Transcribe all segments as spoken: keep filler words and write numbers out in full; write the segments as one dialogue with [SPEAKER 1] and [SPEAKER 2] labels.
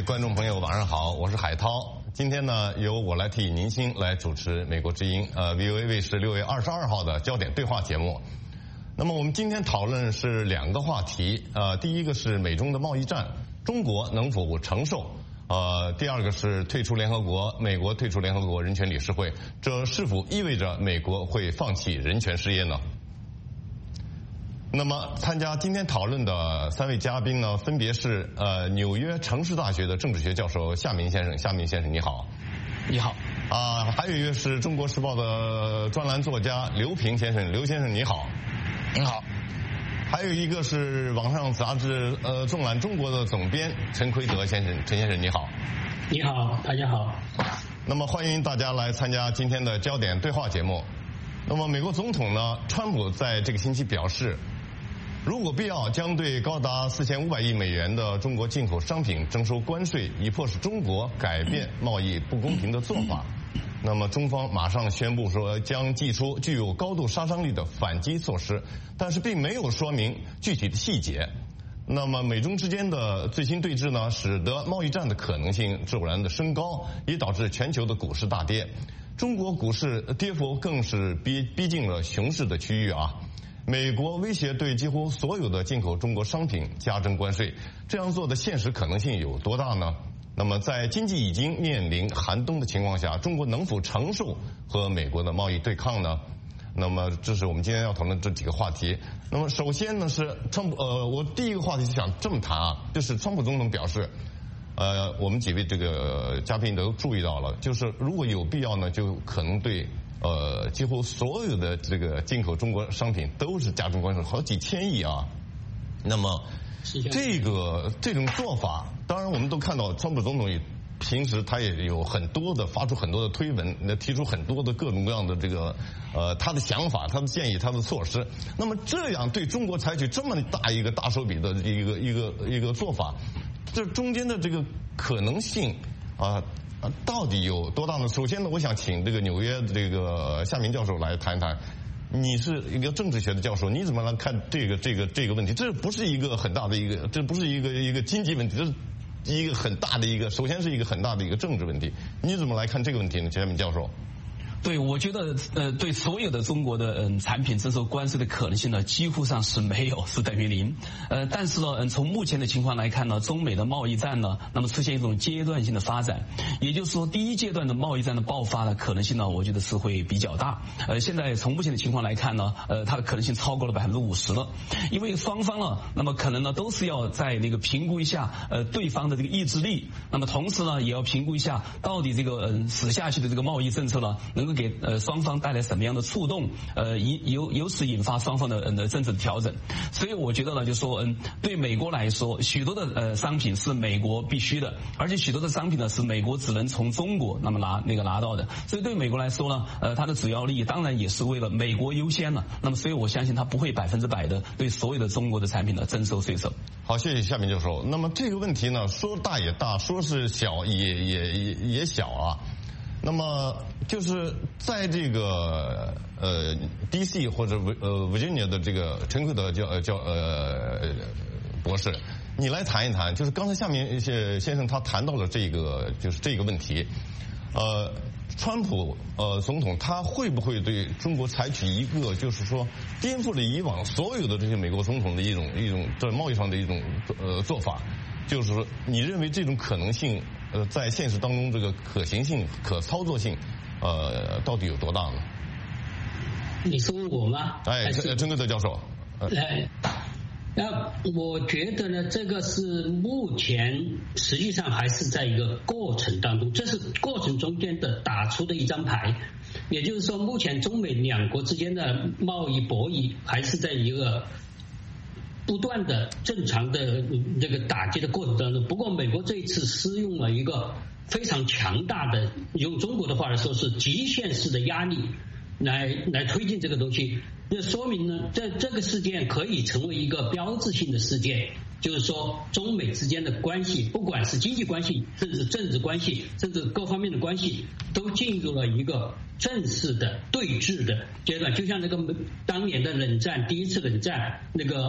[SPEAKER 1] 观众朋友晚上好，我是海涛。今天呢，由我来替宁鑫来主持美国之音呃 V O A 卫视六月二十二号的焦点对话节目。那么我们今天讨论是两个话题，呃，第一个是美中的贸易战，中国能否承受？呃，第二个是退出联合国，美国退出联合国人权理事会，这是否意味着美国会放弃人权事业呢？那么参加今天讨论的三位嘉宾呢，分别是呃纽约城市大学的政治学教授夏明先生，夏明先生你好。
[SPEAKER 2] 你好。
[SPEAKER 1] 啊、呃，还有一位是中国时报的专栏作家刘平先生，刘先生你好。
[SPEAKER 2] 你好。
[SPEAKER 1] 还有一个是网上杂志呃纵览中国的总编陈奎德先生，陈先生你好。
[SPEAKER 3] 你好，大家好。
[SPEAKER 1] 那么欢迎大家来参加今天的焦点对话节目。那么美国总统呢，川普在这个星期表示，如果必要，将对高达四千五百亿美元的中国进口商品征收关税，以迫使中国改变贸易不公平的做法。那么中方马上宣布说将祭出具有高度杀伤力的反击措施，但是并没有说明具体的细节。那么美中之间的最新对峙呢，使得贸易战的可能性骤然的升高，也导致全球的股市大跌。中国股市跌幅更是逼逼近了熊市的区域啊。美国威胁对几乎所有的进口中国商品加征关税，这样做的现实可能性有多大呢？那么在经济已经面临寒冬的情况下，中国能否承受和美国的贸易对抗呢？那么这是我们今天要讨论这几个话题。那么首先呢是川普，呃，我第一个话题就想这么谈啊，就是川普总统表示，呃，我们几位这个嘉宾都注意到了，就是如果有必要呢，就可能对呃几乎所有的这个进口中国商品都是加征关税，好几千亿啊。那么这个这种做法，当然我们都看到川普总统也平时他也有很多的发出很多的推文，提出很多的各种各样的这个呃他的想法、他的建议、他的措施。那么这样对中国采取这么大一个大手笔的一个一个一个做法，这中间的这个可能性啊啊到底有多大呢？首先呢，我想请这个纽约的这个夏明教授来谈一谈。你是一个政治学的教授，你怎么来看这个这个这个问题？这不是一个很大的一个，这不是一个一个经济问题，这是一个很大的一个，首先是一个很大的一个政治问题。你怎么来看这个问题呢，夏明教授？
[SPEAKER 2] 对，我觉得呃，对所有的中国的嗯产品征收关税的可能性呢，几乎上是没有，是等于零。呃，但是呢，嗯，从目前的情况来看呢，中美的贸易战呢，那么出现一种阶段性的发展，也就是说，第一阶段的贸易战的爆发的可能性呢，我觉得是会比较大。呃，现在从目前的情况来看呢，呃，它的可能性超过了百分之五十了，因为双方呢，那么可能呢都是要在那个评估一下呃对方的这个意志力，那么同时呢，也要评估一下到底这个嗯使下去的这个贸易政策呢，能够给呃双方带来什么样的触动，呃由由由此引发双方的呃政治的调整。所以我觉得呢，就说嗯对美国来说，许多的呃商品是美国必须的，而且许多的商品呢是美国只能从中国那么拿那个拿到的。所以对美国来说呢，呃它的主要利益当然也是为了美国优先了。那么所以我相信它不会百分之百的对所有的中国的产品呢征收税收。
[SPEAKER 1] 好，谢谢夏明教授。那么这个问题呢，说大也大，说是小也也也也小啊。那么就是在这个呃 D C 或者呃 Virginia 的这个陈奎德教教呃博士，你来谈一谈，就是刚才下面先先生他谈到了这个就是这个问题，呃，川普呃总统他会不会对中国采取一个就是说颠覆了以往所有的这些美国总统的一种一种在贸易上的一种呃做法？就是说，你认为这种可能性，呃，在现实当中这个可行性、可操作性，呃，到底有多大呢？
[SPEAKER 3] 你是问我吗？
[SPEAKER 1] 哎，陈奎德教授。
[SPEAKER 3] 哎，那我觉得呢，这个是目前实际上还是在一个过程当中，这是过程中间的打出的一张牌。也就是说，目前中美两国之间的贸易博弈还是在一个不断的正常的这个打击的过程当中。不过美国这一次施用了一个非常强大的，用中国的话来说是极限式的压力来来推进这个东西。这说明呢，这这个事件可以成为一个标志性的事件，就是说中美之间的关系，不管是经济关系，甚至政治关系，甚至各方面的关系，都进入了一个正式的对峙的阶段。就像那个当年的冷战，第一次冷战那个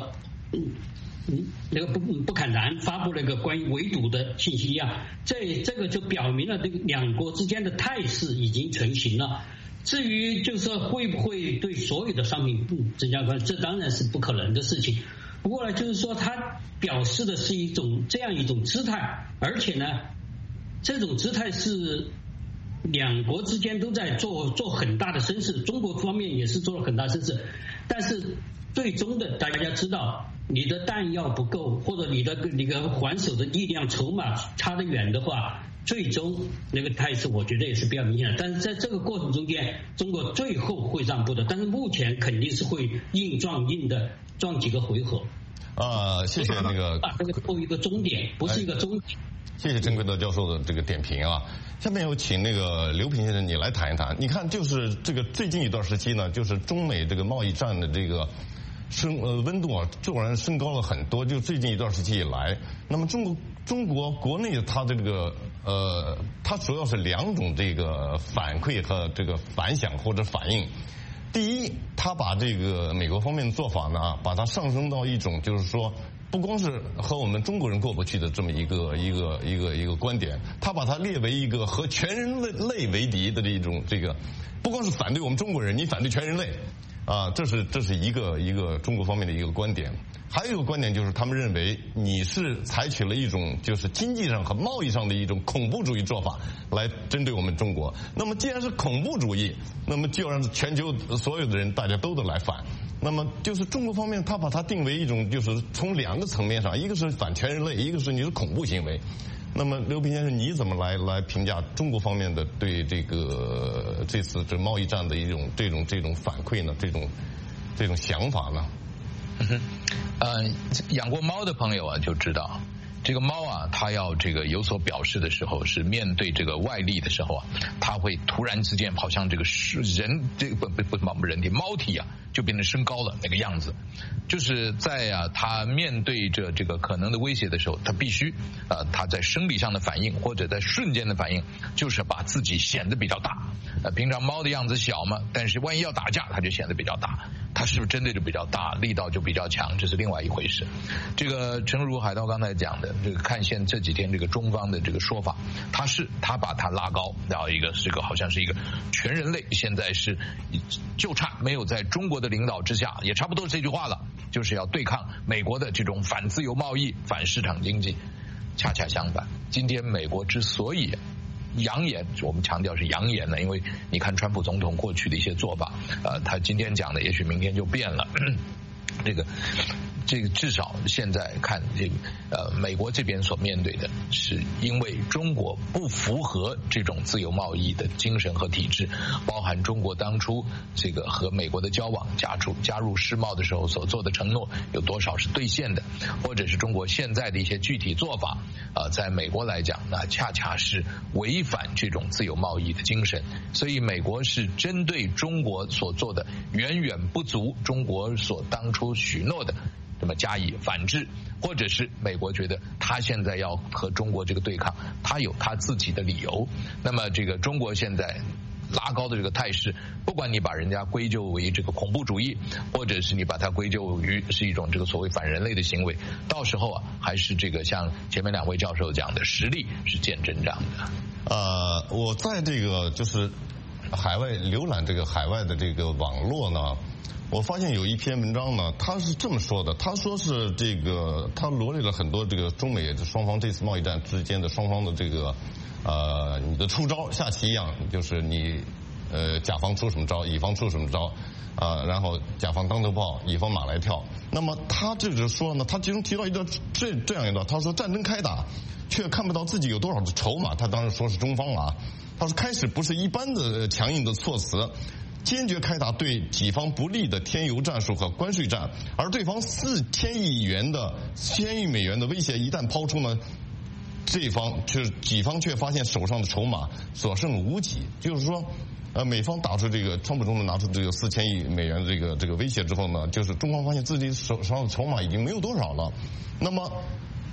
[SPEAKER 3] 嗯嗯，那个不不坎南发布了一个关于围堵的信息一样，这这个就表明了这个两国之间的态势已经成型了。至于就是说会不会对所有的商品增加关税，这当然是不可能的事情。不过呢，就是说他表示的是一种这样一种姿态，而且呢，这种姿态是两国之间都在做做很大的声势，中国方面也是做了很大声势，但是最终的大家知道，你的弹药不够，或者你的你的还手的力量筹码差得远的话，最终那个态势我觉得也是比较明显的。但是在这个过程中间，中国最后会让步的，但是目前肯定是会硬撞硬的撞几个回合。
[SPEAKER 1] 啊，谢谢那个。
[SPEAKER 3] 把这个作为一个终点，不是一个终点。
[SPEAKER 1] 谢谢陈奎德教授的这个点评啊。下面有请那个刘平先生你来谈一谈。你看，就是这个最近一段时期呢，就是中美这个贸易战的这个升呃温度啊，骤然升高了很多。就最近一段时期以来，那么中国中国国内它的这个呃，它主要是两种这个反馈和这个反响或者反应。第一，他把这个美国方面的做法呢，把它上升到一种就是说，不光是和我们中国人过不去的这么一个一个一个一个观点，他把它列为一个和全人类为敌的这种这个，不光是反对我们中国人，你反对全人类，啊，这是这是一个一个中国方面的一个观点。还有一个观点就是他们认为你是采取了一种就是经济上和贸易上的一种恐怖主义做法来针对我们中国。那么既然是恐怖主义，那么就让全球所有的人大家都得来反。那么就是中国方面他把它定为一种就是从两个层面上，一个是反全人类，一个是你是恐怖行为。那么刘平先生你怎么来来评价中国方面的对这个这次这贸易战的一种这种这种反馈呢？这种这种想法呢？
[SPEAKER 4] 嗯哼，呃，养过猫的朋友啊就知道，这个猫啊，它要这个有所表示的时候，是面对这个外力的时候啊，它会突然之间好像这个是人这个不不不不人体猫体啊，就变成升高了那个样子。就是在啊，它面对着这个可能的威胁的时候，它必须啊，它在生理上的反应或者在瞬间的反应，就是把自己显得比较大。呃，平常猫的样子小嘛，但是万一要打架，它就显得比较大。它是不是真的就比较大，力道就比较强，这是另外一回事。这个诚如海涛刚才讲的，这个看现这几天这个中方的这个说法，他是他把它拉高，然后一个这个好像是一个全人类现在是就差没有在中国的领导之下，也差不多这句话了，就是要对抗美国的这种反自由贸易、反市场经济。恰恰相反，今天美国之所以扬言，我们强调是扬言呢，因为你看川普总统过去的一些做法，呃，他今天讲的也许明天就变了。这个这个至少现在看这个呃美国这边所面对的是因为中国不符合这种自由贸易的精神和体制，包含中国当初这个和美国的交往加入加入世贸的时候所做的承诺有多少是兑现的，或者是中国现在的一些具体做法呃在美国来讲那恰恰是违反这种自由贸易的精神，所以美国是针对中国所做的远远不足中国所当初许诺的那么加以反制，或者是美国觉得他现在要和中国这个对抗，他有他自己的理由。那么这个中国现在拉高的这个态势，不管你把人家归咎为这个恐怖主义，或者是你把它归咎于是一种这个所谓反人类的行为，到时候啊，还是这个像前面两位教授讲的，实力是见真章的。
[SPEAKER 1] 呃，我在这个就是海外浏览这个海外的这个网络呢，我发现有一篇文章呢，他是这么说的，他说是这个他罗列了很多这个中美双方这次贸易战之间的双方的这个呃你的出招下棋一样，就是你呃甲方出什么招，乙方出什么招啊、呃，然后甲方当头炮，乙方马来跳。那么他这个说呢，他其中提到一段这这样一段，他说战争开打却看不到自己有多少的筹码，他当然说是中方啊，他说开始不是一般的强硬的措辞，坚决开打对己方不利的添油战术和关税战，而对方四千亿元的千亿美元的威胁一旦抛出呢，这方就是己方却发现手上的筹码所剩无几，就是说，呃，美方打出这个川普总统拿出这个四千亿美元的这个这个威胁之后呢，就是中方发现自己手上的筹码已经没有多少了，那么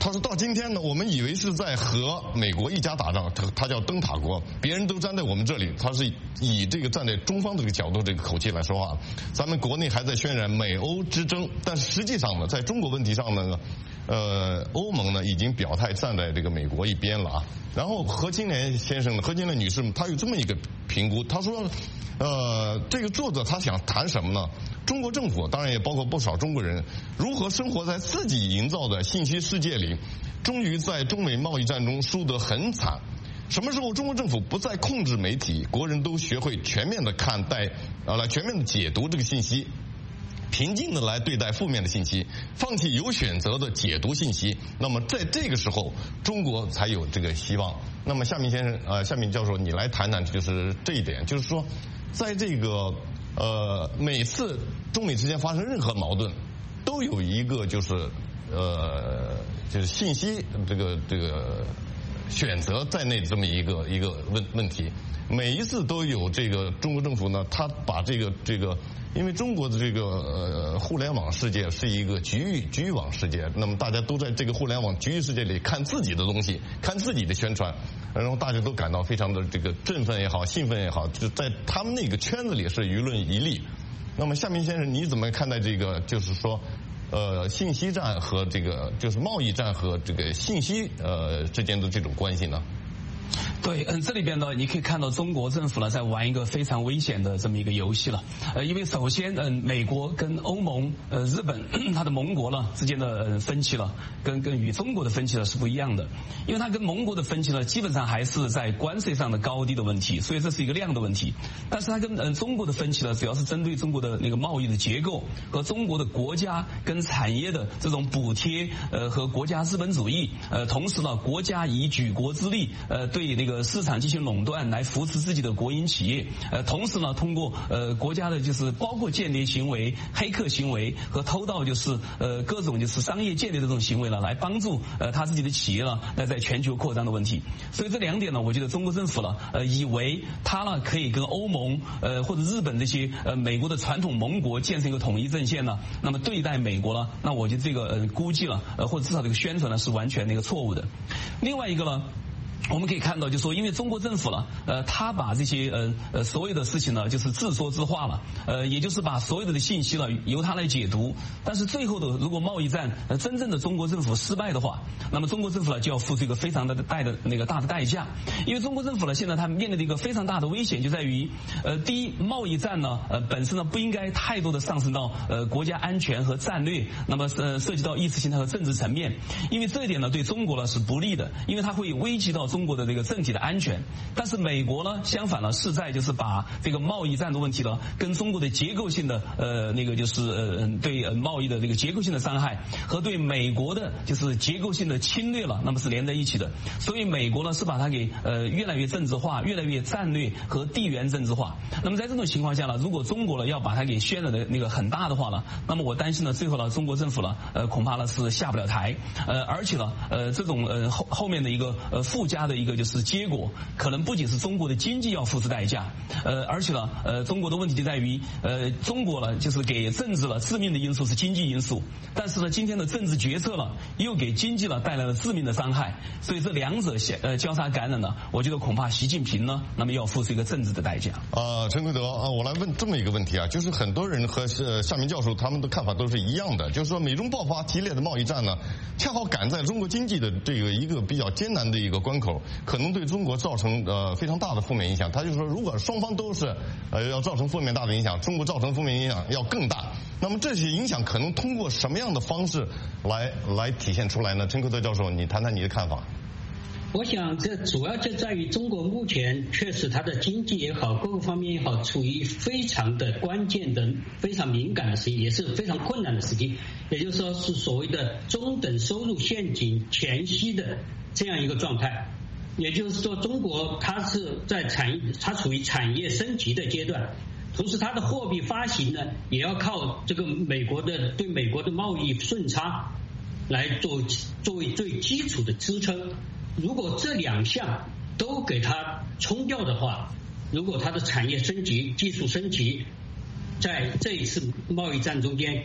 [SPEAKER 1] 他说到今天呢，我们以为是在和美国一家打仗，他他叫灯塔国，别人都站在我们这里，他是以这个站在中方这个角度这个口气来说话。咱们国内还在渲染美欧之争，但实际上呢，在中国问题上呢，呃，欧盟呢已经表态站在这个美国一边了啊。然后何金莲先生呢，何金莲女士，她有这么一个评估，她说，呃，这个作者他想谈什么呢？中国政府当然也包括不少中国人，如何生活在自己营造的信息世界里，终于在中美贸易战中输得很惨。什么时候中国政府不再控制媒体，国人都学会全面的看待，呃，来全面的解读这个信息，平静的来对待负面的信息，放弃有选择的解读信息，那么在这个时候中国才有这个希望。那么夏明先生，呃，夏明教授，你来谈谈就是这一点，就是说在这个呃每次中美之间发生任何矛盾，都有一个就是呃就是信息这个这个选择在内这么一个一个问问题。每一次都有这个中国政府呢，他把这个这个，因为中国的这个呃互联网世界是一个局域局域网世界，那么大家都在这个互联网局域世界里看自己的东西，看自己的宣传，然后大家都感到非常的这个振奋也好，兴奋也好，就在他们那个圈子里是舆论一例。那么夏明先生，你怎么看待这个？就是说，呃，信息战和这个就是贸易战和这个信息呃之间的这种关系呢？
[SPEAKER 2] 对，嗯，这里边呢，你可以看到中国政府呢在玩一个非常危险的这么一个游戏了。呃，因为首先，嗯，美国跟欧盟、呃，日本它的盟国呢之间的呃分歧了，跟跟与中国的分歧呢是不一样的。因为它跟盟国的分歧呢，基本上还是在关税上的高低的问题，所以这是一个量的问题。但是它跟嗯中国的分歧呢，主要是针对中国的那个贸易的结构和中国的国家跟产业的这种补贴，呃，和国家资本主义，呃，同时呢，国家以举国之力，呃，对那个市场进行垄断来扶持自己的国营企业，呃，同时呢，通过呃国家的就是包括间谍行为、黑客行为和偷盗，就是呃各种就是商业间谍的这种行为呢，来帮助呃他自己的企业呢，来在全球扩张的问题。所以这两点呢，我觉得中国政府呢，呃，以为他呢可以跟欧盟呃或者日本这些呃美国的传统盟国建成一个统一阵线呢，那么对待美国呢，那我觉得这个呃估计了呃或者至少这个宣传呢是完全那个错误的。另外一个呢，我们可以看到，就是说，因为中国政府呢，呃，他把这些呃呃所有的事情呢，就是自说自话了，呃，也就是把所有的信息呢由他来解读。但是最后的，如果贸易战呃真正的中国政府失败的话，那么中国政府呢就要付出一个非常的大的那个大的代价。因为中国政府呢现在它面临的一个非常大的危险就在于，呃，第一，贸易战呢呃本身呢不应该太多的上升到呃国家安全和战略，那么呃涉及到意识形态和政治层面，因为这一点呢对中国呢是不利的，因为它会危及到中国的这个政体的安全。但是美国呢，相反呢，是在就是把这个贸易战的问题呢，跟中国的结构性的呃那个就是呃对呃贸易的这个结构性的伤害和对美国的就是结构性的侵略了，那么是连在一起的。所以美国呢是把它给呃越来越政治化，越来越战略和地缘政治化。那么在这种情况下呢，如果中国呢要把它给渲染的那个很大的话呢，那么我担心呢，最后呢中国政府呢呃恐怕呢是下不了台，呃而且呢呃这种呃后后面的一个呃附加的一个就是结果，可能不仅是中国的经济要付出代价，呃，而且呢，呃，中国的问题就在于，呃，中国呢就是给政治了致命的因素是经济因素，但是呢，今天的政治决策呢又给经济呢带来了致命的伤害，所以这两者呃交叉感染呢，我觉得恐怕习近平呢，那么要付出一个政治的代价。
[SPEAKER 1] 啊，陈奎德啊，我来问这么一个问题啊，就是很多人和呃夏明教授他们的看法都是一样的，就是说美中爆发激烈的贸易战呢，恰好赶在中国经济的这个一个比较艰难的一个关口，可能对中国造成呃非常大的负面影响。他就说，如果双方都是呃要造成负面大的影响，中国造成负面影响要更大。那么这些影响可能通过什么样的方式来来体现出来呢？陈奎德教授，你谈谈你的看法。
[SPEAKER 3] 我想这主要就在于中国目前确实它的经济也好，各个方面也好，处于非常的关键的、非常敏感的时期，也是非常困难的时期。也就是说，是所谓的中等收入陷阱前夕的这样一个状态。也就是说，中国它是在产它处于产业升级的阶段，同时它的货币发行呢，也要靠这个美国的对美国的贸易顺差来做作为最基础的支撑。如果这两项都给它冲掉的话，如果它的产业升级、技术升级，在这一次贸易战中间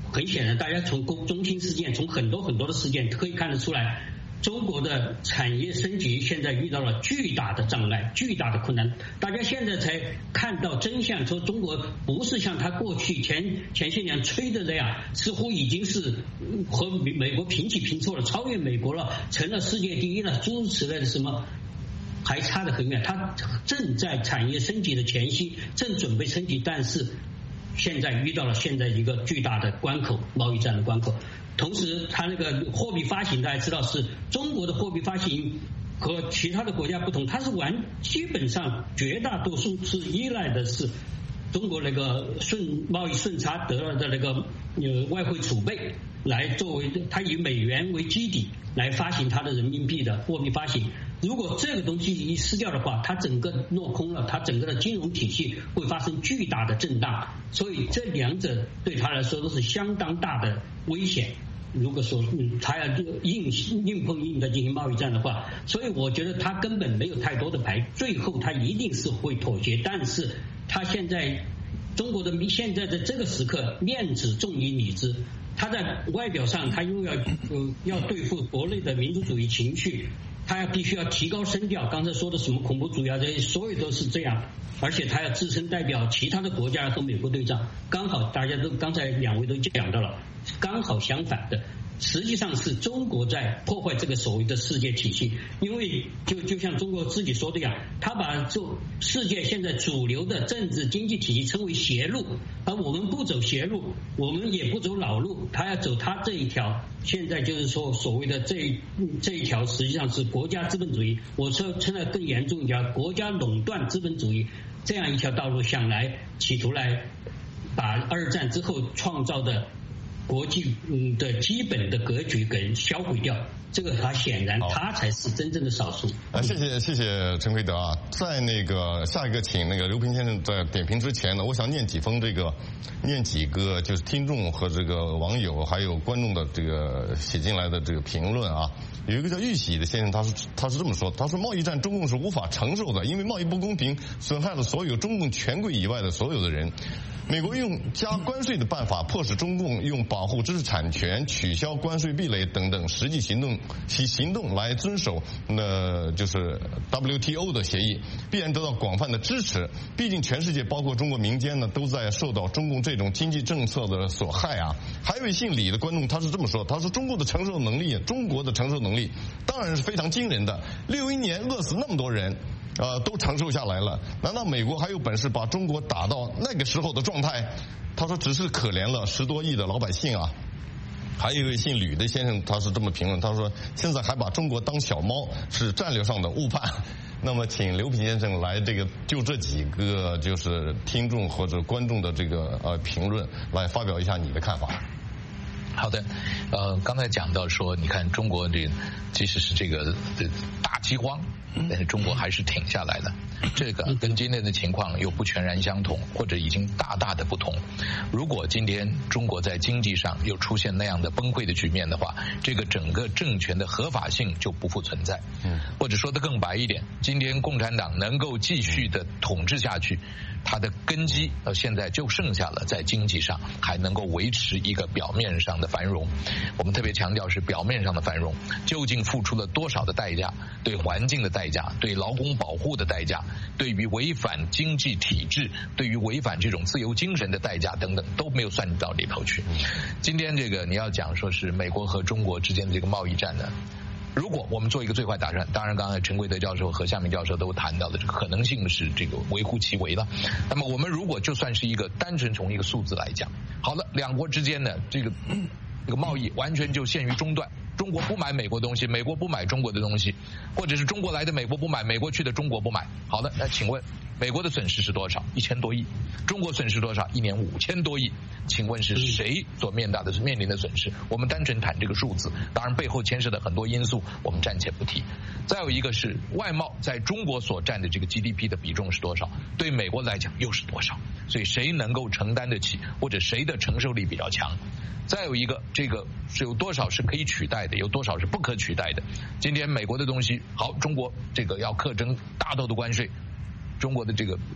[SPEAKER 3] 很显然，大家从中兴事件，从很多很多的事件可以看得出来，中国的产业升级现在遇到了巨大的障碍、巨大的困难。大家现在才看到真相，说中国不是像他过去前前些年吹的那样，似乎已经是和美国平起平坐了，超越美国了，成了世界第一了，诸如此类的什么。还差得很远，它正在产业升级的前夕，正准备升级，但是现在遇到了现在一个巨大的关口，贸易战的关口。同时，它那个货币发行，大家知道是中国的货币发行和其他的国家不同，它是完基本上绝大多数是依赖的是中国那个顺贸易顺差得了的那个呃外汇储备来作为，它以美元为基底来发行它的人民币的货币发行。如果这个东西一失掉的话，它整个落空了，它整个的金融体系会发生巨大的震荡，所以这两者对他来说都是相当大的危险。如果说嗯，他要硬硬碰硬的进行贸易战的话，所以我觉得他根本没有太多的牌，最后他一定是会妥协。但是他现在中国的现在的这个时刻，面子重于里子。他在外表上，他又要呃要对付国内的民族主义情绪，他要必须要提高声调。刚才说的什么恐怖主义啊，这些所有都是这样。而且他要自身代表其他的国家和美国对仗，刚好大家都刚才两位都讲到了，刚好相反的。实际上是中国在破坏这个所谓的世界体系，因为就就像中国自己说的呀，他把就世界现在主流的政治经济体系称为邪路，而我们不走邪路，我们也不走老路，他要走他这一条。现在就是说所谓的这这一条实际上是国家资本主义，我说称得更严重一条，国家垄断资本主义这样一条道路，想来企图来把二战之后创造的国际嗯的基本的格局给销毁掉，这个他显然他才是真正的少数。
[SPEAKER 1] 啊，谢谢谢谢陈奎德啊，在那个下一个请那个刘平先生在点评之前呢，我想念几封这个念几个就是听众和这个网友还有观众的这个写进来的这个评论啊。有一个叫玉喜的先生，他是他是这么说，他说贸易战中共是无法承受的，因为贸易不公平损害了所有中共权贵以外的所有的人。美国用加关税的办法迫使中共用保护知识产权、取消关税壁垒等等实际行动其行动来遵守那就是 W T O 的协议，必然得到广泛的支持。毕竟全世界包括中国民间呢，都在受到中共这种经济政策的所害啊。还有一位姓李的观众他是这么说，他说中国的承受能力，中国的承受能力当然是非常惊人的，六一年饿死那么多人。呃，都承受下来了，难道美国还有本事把中国打到那个时候的状态？他说只是可怜了十多亿的老百姓啊。还有一位姓吕的先生，他是这么评论，他说现在还把中国当小猫，是战略上的误判。那么请刘平先生来这个就这几个就是听众或者观众的这个呃评论来发表一下你的看法。
[SPEAKER 4] 好的，呃，刚才讲到说，你看中国这即使是这个大饥荒，但是中国还是挺下来的。这个跟今天的情况又不全然相同，或者已经大大的不同。如果今天中国在经济上又出现那样的崩溃的局面的话，这个整个政权的合法性就不复存在。嗯，或者说得更白一点，今天共产党能够继续的统治下去，它的根基到现在就剩下了在经济上还能够维持一个表面上的繁荣。我们特别强调是表面上的繁荣，究竟付出了多少的代价，对环境的代价，对劳工保护的代价，对于违反经济体制，对于违反这种自由精神的代价等等，都没有算到里头去。今天这个你要讲说是美国和中国之间的这个贸易战呢，如果我们做一个最坏打算，当然刚才陈奎德教授和夏明教授都谈到的这个可能性是这个微乎其微了。那么我们如果就算是一个单纯从一个数字来讲，好了，两国之间呢这个这个贸易完全就限于中断，中国不买美国东西，美国不买中国的东西，或者是中国来的美国不买，美国去的中国不买。好的，那请问美国的损失是多少？一千多亿。中国损失多少？一年五千多亿。请问是谁所面临的是面临的损失？我们单纯谈这个数字，当然背后牵涉的很多因素，我们暂且不提。再有一个是外贸在中国所占的这个 G D P 的比重是多少？对美国来讲又是多少？所以谁能够承担得起，或者谁的承受力比较强？再有一个，这个是有多少是可以取代的，有多少是不可取代的。今天美国的东西好，中国这个要课征大头的关税，中国的这个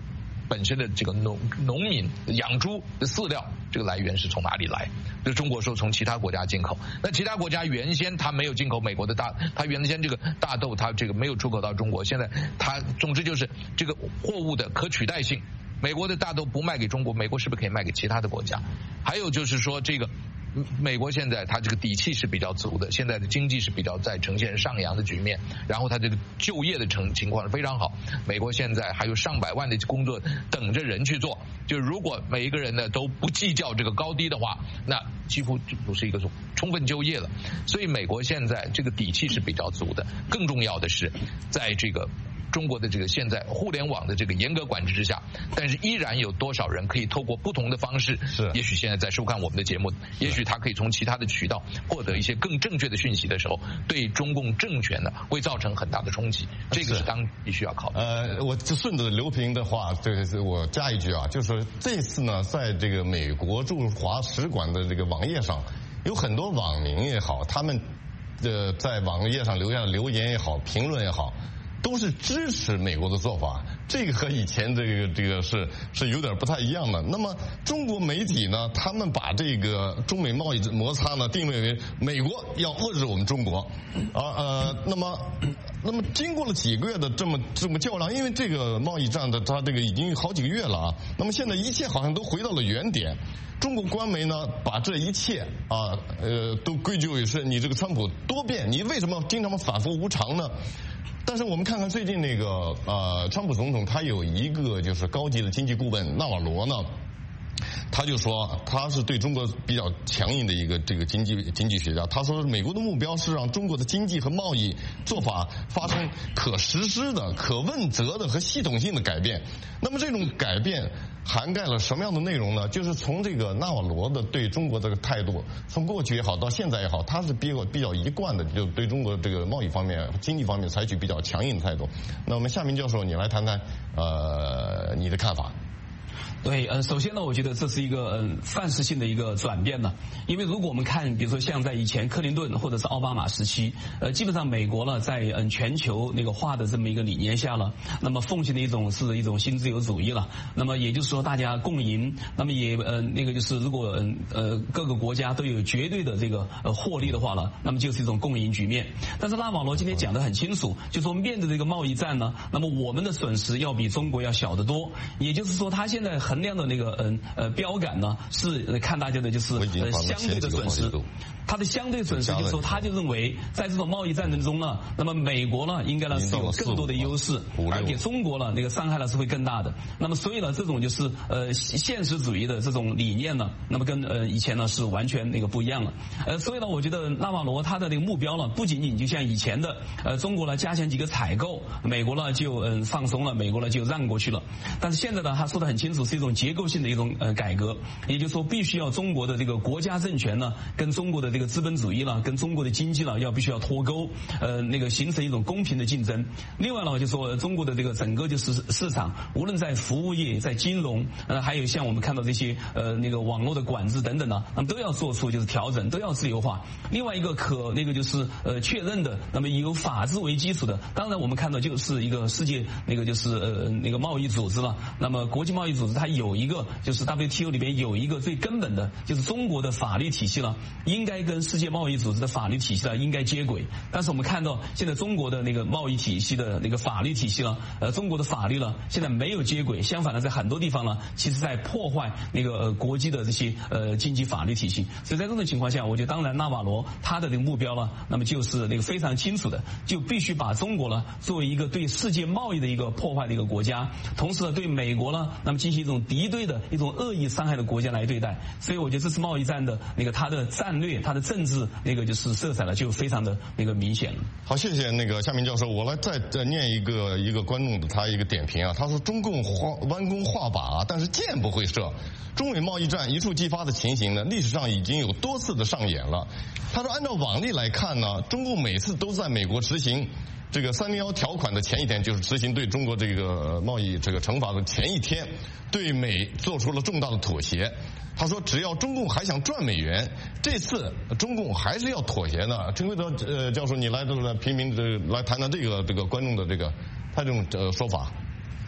[SPEAKER 4] 本身的这个农农民养猪的饲料这个来源是从哪里来？就中国说从其他国家进口，那其他国家原先它没有进口美国的大，它原先这个大豆它这个没有出口到中国，现在它总之就是这个货物的可取代性。美国的大豆不卖给中国，美国是不是可以卖给其他的国家？还有就是说这个。美国现在它这个底气是比较足的，现在的经济是比较在呈现上扬的局面，然后它这个就业的成情况是非常好。美国现在还有上百万的工作等着人去做，就如果每一个人呢都不计较这个高低的话，那几乎就不是一个充分就业了。所以美国现在这个底气是比较足的。更重要的是，在这个中国的这个现在互联网的这个严格管制之下，但是依然有多少人可以透过不同的方式，
[SPEAKER 1] 是也
[SPEAKER 4] 许现在在收看我们的节目，也许他可以从其他的渠道获得一些更正确的讯息的时候，对中共政权呢会造成很大的冲击，这个是当必须要考虑。
[SPEAKER 1] 呃，我就顺着刘平的话，这个是我加一句啊，就是这次呢，在这个美国驻华使馆的这个网页上，有很多网民也好，他们呃在网页上留下的留言也好，评论也好。都是支持美国的做法，这个和以前这个这个是是有点不太一样的。那么中国媒体呢，他们把这个中美贸易摩擦呢定位为美国要遏制我们中国，啊呃，那么那么经过了几个月的这么这么较量，因为这个贸易战的它这个已经好几个月了啊，那么现在一切好像都回到了原点。中国官媒呢，把这一切啊呃都归咎于是你这个川普多变，你为什么经常反复无常呢？但是我们看看最近那个呃，川普总统他有一个就是高级的经济顾问纳瓦罗呢，他就说他是对中国比较强硬的一个这个经济经济学家。他说美国的目标是让中国的经济和贸易做法发生可实施的、可问责的和系统性的改变。那么这种改变涵盖了什么样的内容呢？就是从这个纳瓦罗的对中国这个态度，从过去也好到现在也好，他是比较比较一贯的，就对中国这个贸易方面、经济方面采取比较强硬的态度。那我们夏明教授，你来谈谈呃你的看法。
[SPEAKER 2] 对，呃，首先呢，我觉得这是一个嗯范式性的一个转变呢，因为如果我们看，比如说像在以前克林顿或者是奥巴马时期，呃，基本上美国呢在嗯全球那个化的这么一个理念下了，那么奉行的一种是一种新自由主义了，那么也就是说大家共赢，那么也呃那个就是如果嗯呃各个国家都有绝对的这个呃获利的话了，那么就是一种共赢局面。但是拉瓦罗今天讲得很清楚，就说面对这个贸易战呢，那么我们的损失要比中国要小得多，也就是说他现在衡量的那个嗯呃标杆呢是看大家的就是呃相对的损失，它的相对损失就是说他就认为在这种贸易战争中呢，那么美国呢应该呢是有更多的优势，而且中国呢那个伤害呢是会更大的。那么所以呢这种就是呃现实主义的这种理念呢，那么跟呃以前呢是完全那个不一样了。呃所以呢我觉得纳瓦罗他的那个目标呢不仅仅就像以前的呃中国呢加强几个采购，美国呢就嗯放松了，美国呢就让过去了。但是现在呢他说得很清楚，是一种结构性的一种呃改革，也就是说必须要中国的这个国家政权呢跟中国的这个资本主义呢跟中国的经济呢要必须要脱钩，呃那个形成一种公平的竞争。另外呢就说中国的这个整个就是市场，无论在服务业、在金融，呃还有像我们看到这些呃那个网络的管制等等呢，那么都要做出就是调整，都要自由化。另外一个可那个就是呃确认的，那么以有法治为基础的，当然我们看到就是一个世界那个就是呃那个贸易组织了。那么国际贸易组织它有一个就是 W T O 里边有一个最根本的，就是中国的法律体系了，应该跟世界贸易组织的法律体系呢应该接轨。但是我们看到现在中国的那个贸易体系的那个法律体系呢，呃，中国的法律呢现在没有接轨，相反呢，在很多地方呢，其实在破坏那个呃国际的这些呃经济法律体系。所以在这种情况下，我觉得当然纳瓦罗他的这个目标呢，那么就是那个非常清楚的，就必须把中国呢作为一个对世界贸易的一个破坏的一个国家，同时呢对美国呢那么进行一种敌对的一种恶意伤害的国家来对待。所以我觉得这次贸易战的那个它的战略、它的政治那个就是色彩呢就非常的那个明显了。
[SPEAKER 1] 好，谢谢那个夏明教授，我来再再念一个一个观众的他一个点评啊，他说中共弯弓画靶，但是箭不会射。中美贸易战一触即发的情形呢，历史上已经有多次的上演了。他说按照往例来看呢，中共每次都在美国执行这个三零幺条款的前一天，就是执行对中国这个贸易这个惩罚的前一天，对美做出了重大的妥协。他说只要中共还想赚美元，这次中共还是要妥协的。陈奎德呃教授，你来来评评这来谈谈这个这个观众的这个他这种呃说法。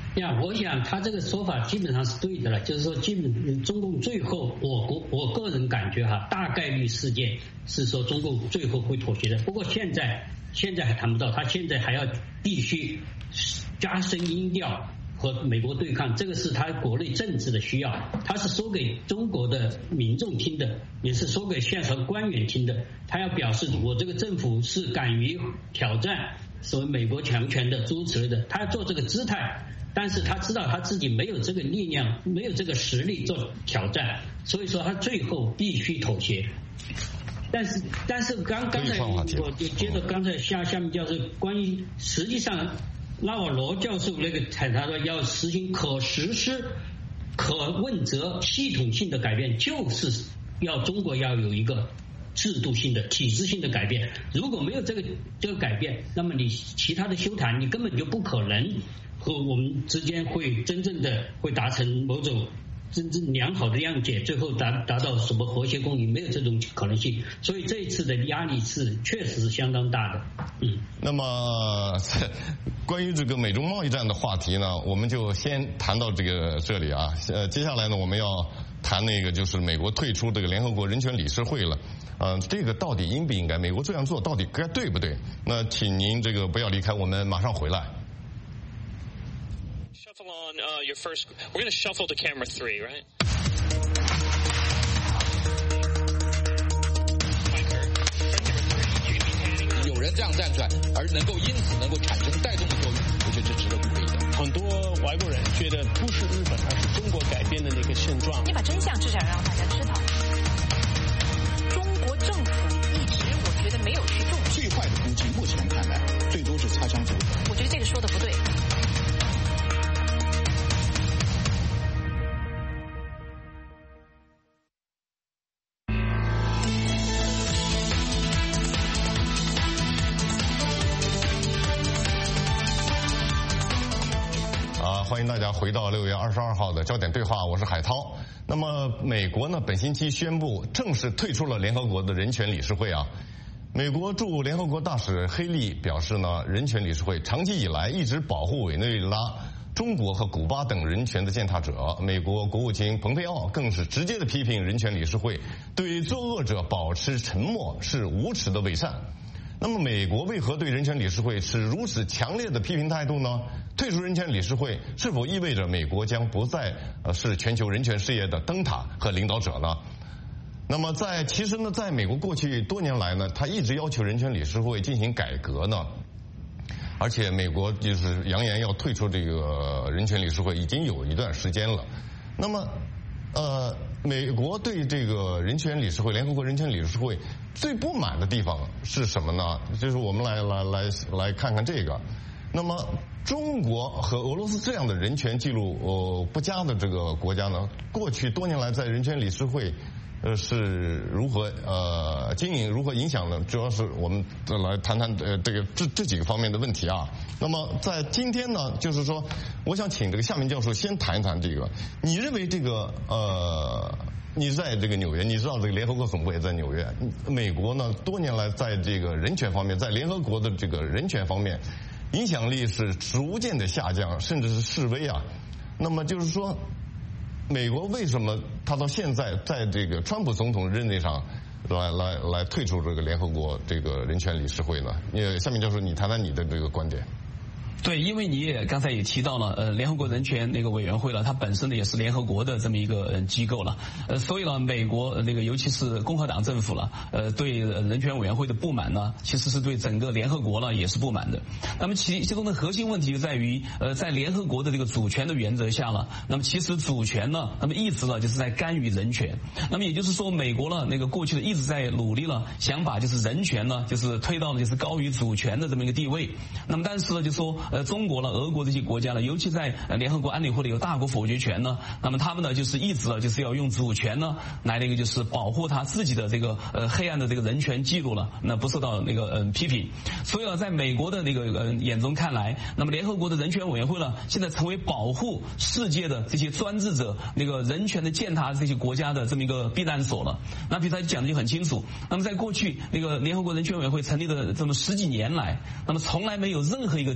[SPEAKER 3] 呀，我想他这个说法基本上是对的了，就是说，基本中共最后，我国我个人感觉哈，大概率事件是说中共最后会妥协的。不过现在现在还谈不到，他现在还要必须加深音调和美国对抗，这个是他国内政治的需要，他是说给中国的民众听的，也是说给现场官员听的。他要表示我这个政府是敢于挑战所谓美国强权的诸如此类的，他要做这个姿态。但是他知道他自己没有这个力量，没有这个实力做挑战，所以说他最后必须妥协。但是，但是刚刚才我就接着刚才下下面就是关于实际上拉瓦罗教授那个谈他说要实行可实施、可问责、系统性的改变，就是要中国要有一个制度性的、体制性的改变。如果没有这个这个改变，那么你其他的修谈你根本就不可能和我们之间会真正的会达成某种真正良好的谅解，最后达达到什么和谐共赢，没有这种可能性。所以这一次的压力是确实是相当大的。嗯，
[SPEAKER 1] 那么关于这个美中贸易战的话题呢，我们就先谈到这个这里啊。呃，接下来呢，我们要谈那个就是美国退出这个联合国人权理事会了。呃，这个到底应不应该？美国这样做到底该对不对？那请您这个不要离开，我们马上回来。
[SPEAKER 5] On uh, your first, we're going to shuffle to camera three, right?
[SPEAKER 4] 有人这样站出来，而能够因此能够产生带动的作用，我觉得这值得鼓励的。
[SPEAKER 6] 很多外国人觉得不是日本，而是中国改变的那个现状。
[SPEAKER 7] 你把真相至少让大家知道。中国政府一直，我觉得没有去重视。
[SPEAKER 8] 最坏的估计，目前看来，最多是擦枪走火。
[SPEAKER 7] 我觉得这个说的不对。
[SPEAKER 1] 欢迎大家回到六月二十二号的焦点对话，我是海涛。那么美国呢，本星期宣布正式退出了联合国的人权理事会啊。美国驻联合国大使黑利表示呢，人权理事会长期以来一直保护委内瑞拉、中国和古巴等人权的践踏者。美国国务卿蓬佩奥更是直接的批评人权理事会对作恶者保持沉默是无耻的伪善。那么美国为何对人权理事会持如此强烈的批评态度呢？退出人权理事会是否意味着美国将不再呃是全球人权事业的灯塔和领导者呢？那么在其实呢，在美国过去多年来呢，他一直要求人权理事会进行改革呢，而且美国就是扬言要退出这个人权理事会已经有一段时间了。那么呃，美国对这个人权理事会、联合国人权理事会最不满的地方是什么呢？就是我们来来来来看看这个。那么，中国和俄罗斯这样的人权记录呃不佳的这个国家呢，过去多年来在人权理事会呃是如何呃经营、如何影响呢？主要是我们来谈谈呃这个这这几个方面的问题啊。那么在今天呢，就是说，我想请这个夏明教授先谈一谈这个，你认为这个呃。你在这个纽约，你知道这个联合国总部也在纽约。美国呢，多年来在这个人权方面，在联合国的这个人权方面，影响力是逐渐的下降，甚至是式微啊。那么就是说，美国为什么他到现在在这个川普总统任内上来来来退出这个联合国这个人权理事会呢？呃，夏明教授，你谈谈你的这个观点。
[SPEAKER 2] 对，因为你也刚才也提到了，呃，联合国人权那个委员会了，它本身呢也是联合国的这么一个呃机构了，呃，所以呢，美国那个尤其是共和党政府了，呃，对人权委员会的不满呢，其实是对整个联合国呢也是不满的。那么其其中的核心问题就在于，呃，在联合国的这个主权的原则下呢，那么其实主权呢，那么一直呢就是在干预人权。那么也就是说，美国呢那个过去的一直在努力了，想把就是人权呢就是推到了就是高于主权的这么一个地位。那么但是呢，就说。呃，中国呢、俄国这些国家呢，尤其在呃联合国安理会里有大国否决权呢，那么他们呢就是一直呢就是要用主权呢来那个就是保护他自己的这个呃黑暗的这个人权记录了，那不受到那个呃批评。所以呢，在美国的那个呃眼中看来，那么联合国的人权委员会呢，现在成为保护世界的这些专制者那个人权的践踏这些国家的这么一个避难所了。那比如他讲的就很清楚，那么在过去那个联合国人权委员会成立的这么十几年来，那么从来没有任何一个提议。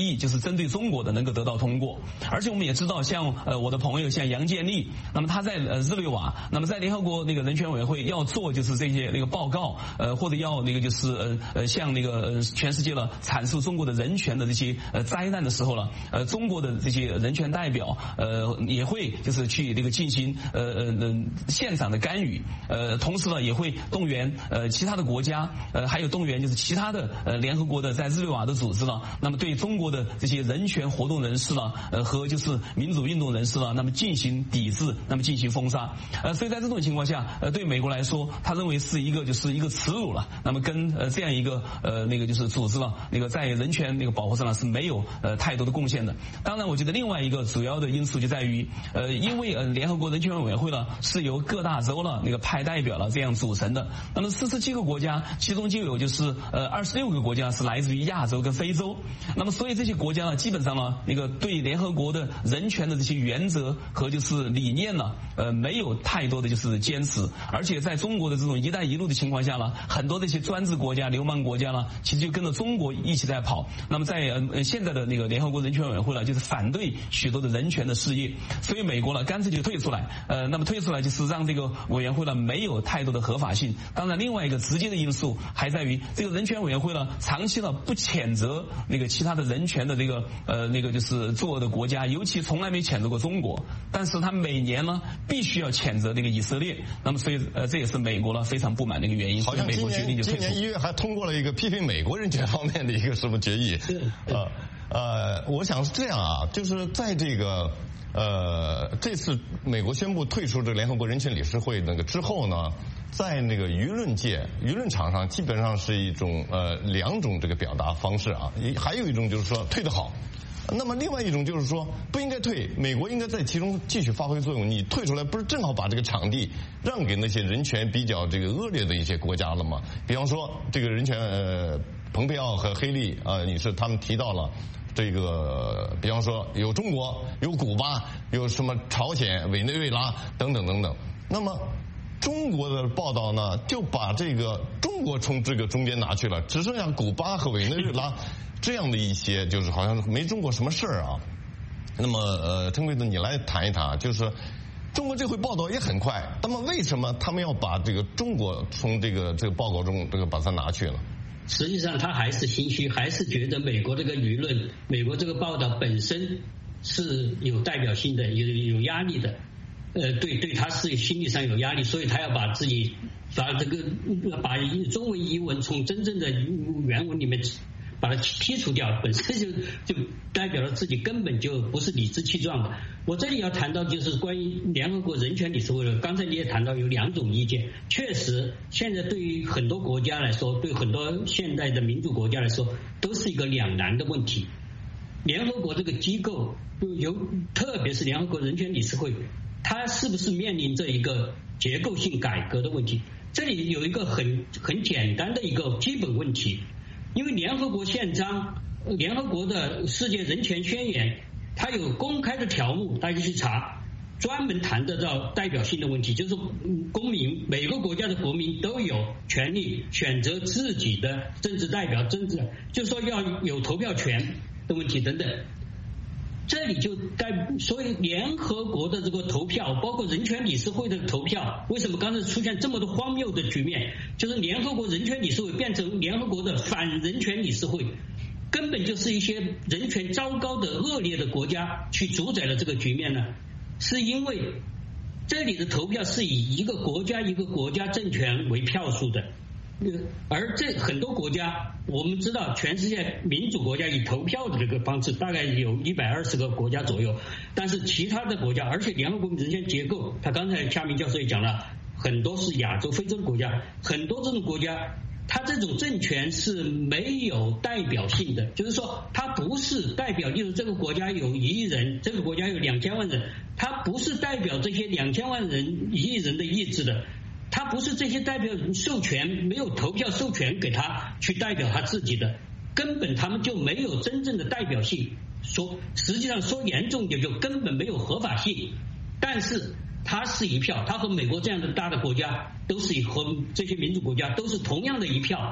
[SPEAKER 2] 议就是针对中国的能够得到通过。而且我们也知道，像呃我的朋友像杨建立，那么他在呃日内瓦，那么在联合国那个人权委员会要做就是这些那个报告，呃或者要那个就是呃呃向那个呃全世界了阐述中国的人权的这些呃灾难的时候了，呃中国的这些人权代表呃也会就是去这个进行呃呃现场的干预，呃同时呢也会动员呃其他的国家，呃还有动员就是其他的呃联合国的在日内瓦的组织了，那么对中国的这些人权活动人士了，呃和就是民主运动人士了，那么进行抵制，那么进行封杀，呃所以在这种情况下，呃对美国来说，他认为是一个就是一个耻辱了，那么跟呃这样一个呃那个就是组织了，那个在人权那个保护上呢是没有呃太多的贡献的。当然，我觉得另外一个主要的因素就在于，呃因为呃联合国人权委员会呢是由各大洲了那个派代表了这样组成的，那么四十七个国家，其中就有就是呃二十六个国家是来自于亚洲跟非洲，那么所以这些国家呢基本上呢那个对联合国的人权的这些原则和就是理念呢呃没有太多的就是坚持，而且在中国的这种一带一路的情况下呢，很多这些专制国家流氓国家呢其实就跟着中国一起在跑，那么在呃现在的那个联合国人权委员会呢就是反对许多的人权的事业，所以美国呢干脆就退出来，呃那么退出来就是让这个委员会呢没有太多的合法性。当然另外一个直接的因素还在于这个人权委员会呢长期呢不谴责那个其他的人权的那个呃那个就是作恶的国家，尤其从来没谴责过中国，但是他每年呢必须要谴责那个以色列，那么所以呃这也是美国呢非常不满的一个原因。
[SPEAKER 1] 好像
[SPEAKER 2] 美国决定就退出。
[SPEAKER 1] 今年一月还通过了一个批评美国人权方面的一个什么决议，呃呃，我想是这样啊，就是在这个呃这次美国宣布退出这联合国人权理事会那个之后呢，在那个舆论界、舆论场上，基本上是一种呃两种这个表达方式啊，还有一种就是说退得好。那么另外一种就是说不应该退，美国应该在其中继续发挥作用。你退出来不是正好把这个场地让给那些人权比较这个恶劣的一些国家了吗？比方说这个人权呃蓬佩奥和黑利啊、呃、女士他们提到了这个，比方说有中国、有古巴、有什么朝鲜、委内瑞拉等等等等。那么中国的报道呢，就把这个中国从这个中间拿去了，只剩下古巴和委内瑞拉这样的一些，就是好像没中国什么事儿啊。那么呃，陈贵子，你来谈一谈，就是中国这回报道也很快，那么为什么他们要把这个中国从这个这个报告中这个把它拿去了？
[SPEAKER 3] 实际上他还是心虚，还是觉得美国这个舆论，美国这个报道本身是有代表性的，有有压力的。呃，对对，他是心理上有压力，所以他要把自己把这个把中文译文从真正的原文里面把它剔除掉，本身就就代表了自己根本就不是理直气壮的。我这里要谈到就是关于联合国人权理事会的，刚才你也谈到有两种意见，确实现在对于很多国家来说，对很多现代的民主国家来说，都是一个两难的问题。联合国这个机构有，特别是联合国人权理事会，它是不是面临着一个结构性改革的问题？这里有一个很很简单的一个基本问题，因为联合国宪章、联合国的世界人权宣言，它有公开的条目，大家去查，专门谈得到代表性的问题，就是公民，每个国家的国民都有权利选择自己的政治代表，政治就是说要有投票权的问题等等。这里就代，所以联合国的这个投票，包括人权理事会的投票，为什么刚才出现这么多荒谬的局面？就是联合国人权理事会变成联合国的反人权理事会，根本就是一些人权糟糕的恶劣的国家去主宰了这个局面呢？是因为这里的投票是以一个国家一个国家政权为票数的。而这很多国家，我们知道全世界民主国家以投票的这个方式大概有一百二十个国家左右，但是其他的国家，而且联合国人权结构，他刚才夏明教授也讲了，很多是亚洲非洲的国家，很多这种国家它这种政权是没有代表性的，就是说它不是代表，例如这个国家有一亿人，这个国家有两千万人，它不是代表这些两千万人一亿人的意志的，他不是这些代表授权，没有投票授权给他去代表他自己的，根本他们就没有真正的代表性。说实际上说严重点，就根本没有合法性。但是他是一票，他和美国这样的大的国家都是和这些民主国家都是同样的一票，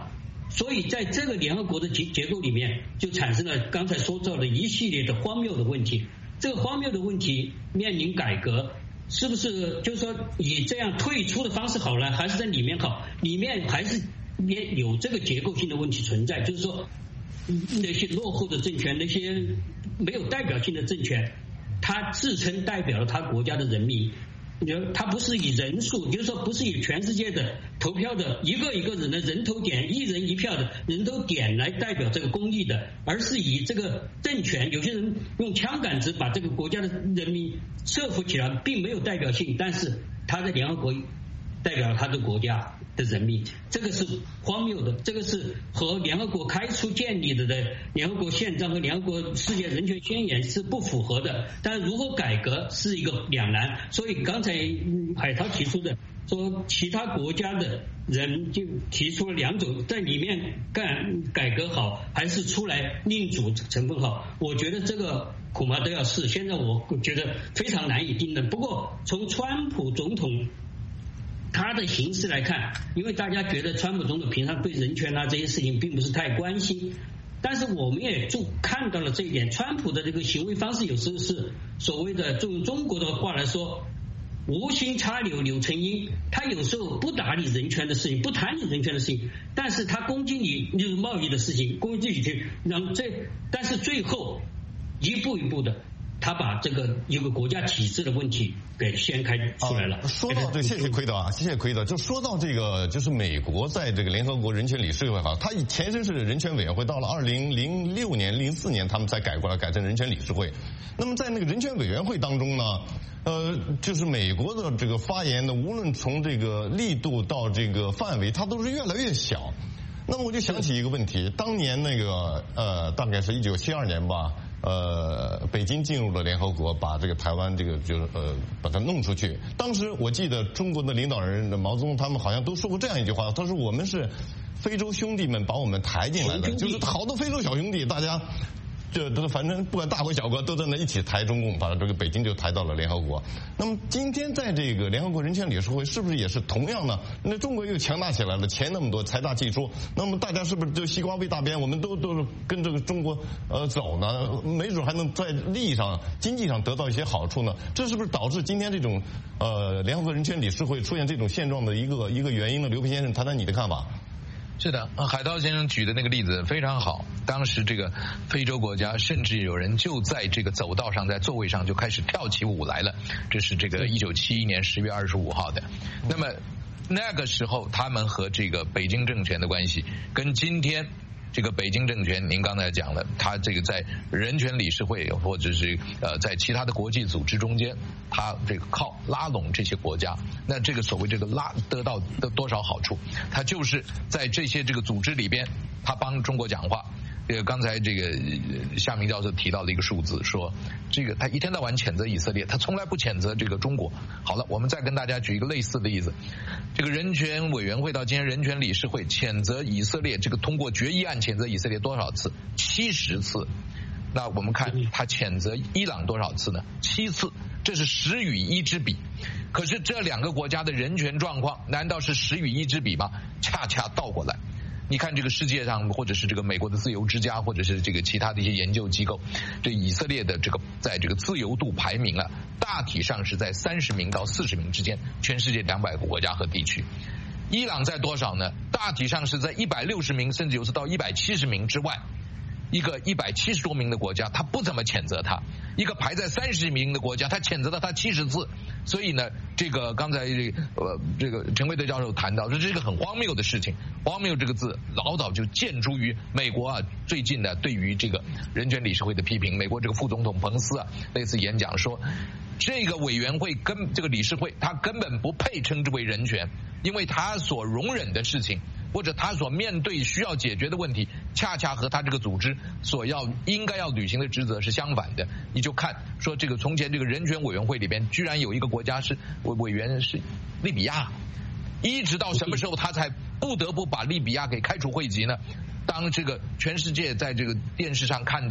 [SPEAKER 3] 所以在这个联合国的结结构里面，就产生了刚才说到的一系列的荒谬的问题。这个荒谬的问题面临改革，是不是就是说以这样退出的方式好呢，还是在里面好？里面还是也有这个结构性的问题存在，就是说那些落后的政权，那些没有代表性的政权，他自称代表了他国家的人民。他不是以人数，就是说不是以全世界的投票的一个一个人的人头点，一人一票的人头点来代表这个公益的，而是以这个政权，有些人用枪杆子把这个国家的人民设伏起来，并没有代表性，但是他在联合国代表他的国家的人民，这个是荒谬的，这个是和联合国开初建立的的联合国宪章和联合国世界人权宣言是不符合的。但如何改革是一个两难，所以刚才海涛提出的说其他国家的人就提出了两种，在里面干改革好，还是出来另组成分好，我觉得这个恐怕都要试。现在我觉得非常难以定论。不过从川普总统他的形式来看，因为大家觉得川普总统平常对人权啊这些事情并不是太关心，但是我们也就看到了这一点，川普的这个行为方式有时候是所谓的，就用中国的话来说，无心插柳柳成荫。他有时候不打理人权的事情，不谈理人权的事情，但是他攻击你就是贸易的事情，攻击你去让这，但是最后一步一步的，他把这个一个国家体制的问题给掀开出来了。
[SPEAKER 1] 啊、说到这，谢谢奎德啊，谢谢奎德。就说到这个，就是美国在这个联合国人权理事会哈，它前身是人权委员会，到了二零零六年、零四年他们才改过来，改成人权理事会。那么在那个人权委员会当中呢，呃，就是美国的这个发言呢，无论从这个力度到这个范围，它都是越来越小。那么我就想起一个问题，当年那个呃，大概是一九七二年吧。呃，北京进入了联合国，把这个台湾这个就是呃把它弄出去。当时我记得中国的领导人毛泽东他们好像都说过这样一句话，他说我们是非洲兄弟们把我们抬进来的，就是好多非洲小兄弟，大家这都反正不管大国小国都在那一起抬中共，把这个北京就抬到了联合国。那么今天在这个联合国人权理事会是不是也是同样呢？那中国又强大起来了，钱那么多，财大气粗，那么大家是不是就西瓜喂大边，我们都都是跟这个中国呃走呢？没准还能在利益上、经济上得到一些好处呢？这是不是导致今天这种呃联合国人权理事会出现这种现状的一个一个原因呢？刘培先生，谈谈你的看法。
[SPEAKER 4] 是的，海涛先生举的那个例子非常好。当时这个非洲国家甚至有人就在这个走道上，在座位上就开始跳起舞来了。这是这个一九七一年十月二十五号的。那么那个时候他们和这个北京政权的关系，跟今天这个北京政权，您刚才讲了，他这个在人权理事会或者是呃在其他的国际组织中间，他这个靠拉拢这些国家，那这个所谓这个拉得到的多少好处？他就是在这些这个组织里边，他帮中国讲话。这个刚才这个夏明教授提到了一个数字，说这个他一天到晚谴责以色列，他从来不谴责这个中国。好了，我们再跟大家举一个类似的例子，这个人权委员会到今天人权理事会谴责以色列，这个通过决议案谴责以色列多少次？七十次。那我们看他谴责伊朗多少次呢？七次，这是十与一之比。可是这两个国家的人权状况难道是十与一之比吗？恰恰倒过来。你看这个世界上，或者是这个美国的自由之家，或者是这个其他的一些研究机构，这以色列的这个在这个自由度排名啊，大体上是在三十名到四十名之间，全世界两百个国家和地区。伊朗在多少呢？大体上是在一百六十名，甚至有时到一百七十名之外。一个一百七十多名的国家，他不怎么谴责他；一个排在三十名的国家，他谴责了他七十次。所以呢，这个刚才呃这个陈贵德教授谈到，这是一个很荒谬的事情。荒谬这个字老早就见诸于美国啊最近的对于这个人权理事会的批评。美国这个副总统彭斯啊那次演讲说，这个委员会跟这个理事会，他根本不配称之为人权，因为他所容忍的事情，或者他所面对需要解决的问题，恰恰和他这个组织所要应该要履行的职责是相反的。你就看说这个从前这个人权委员会里边，居然有一个国家是委委员是利比亚，一直到什么时候他才不得不把利比亚给开除会籍呢？当这个全世界在这个电视上看到了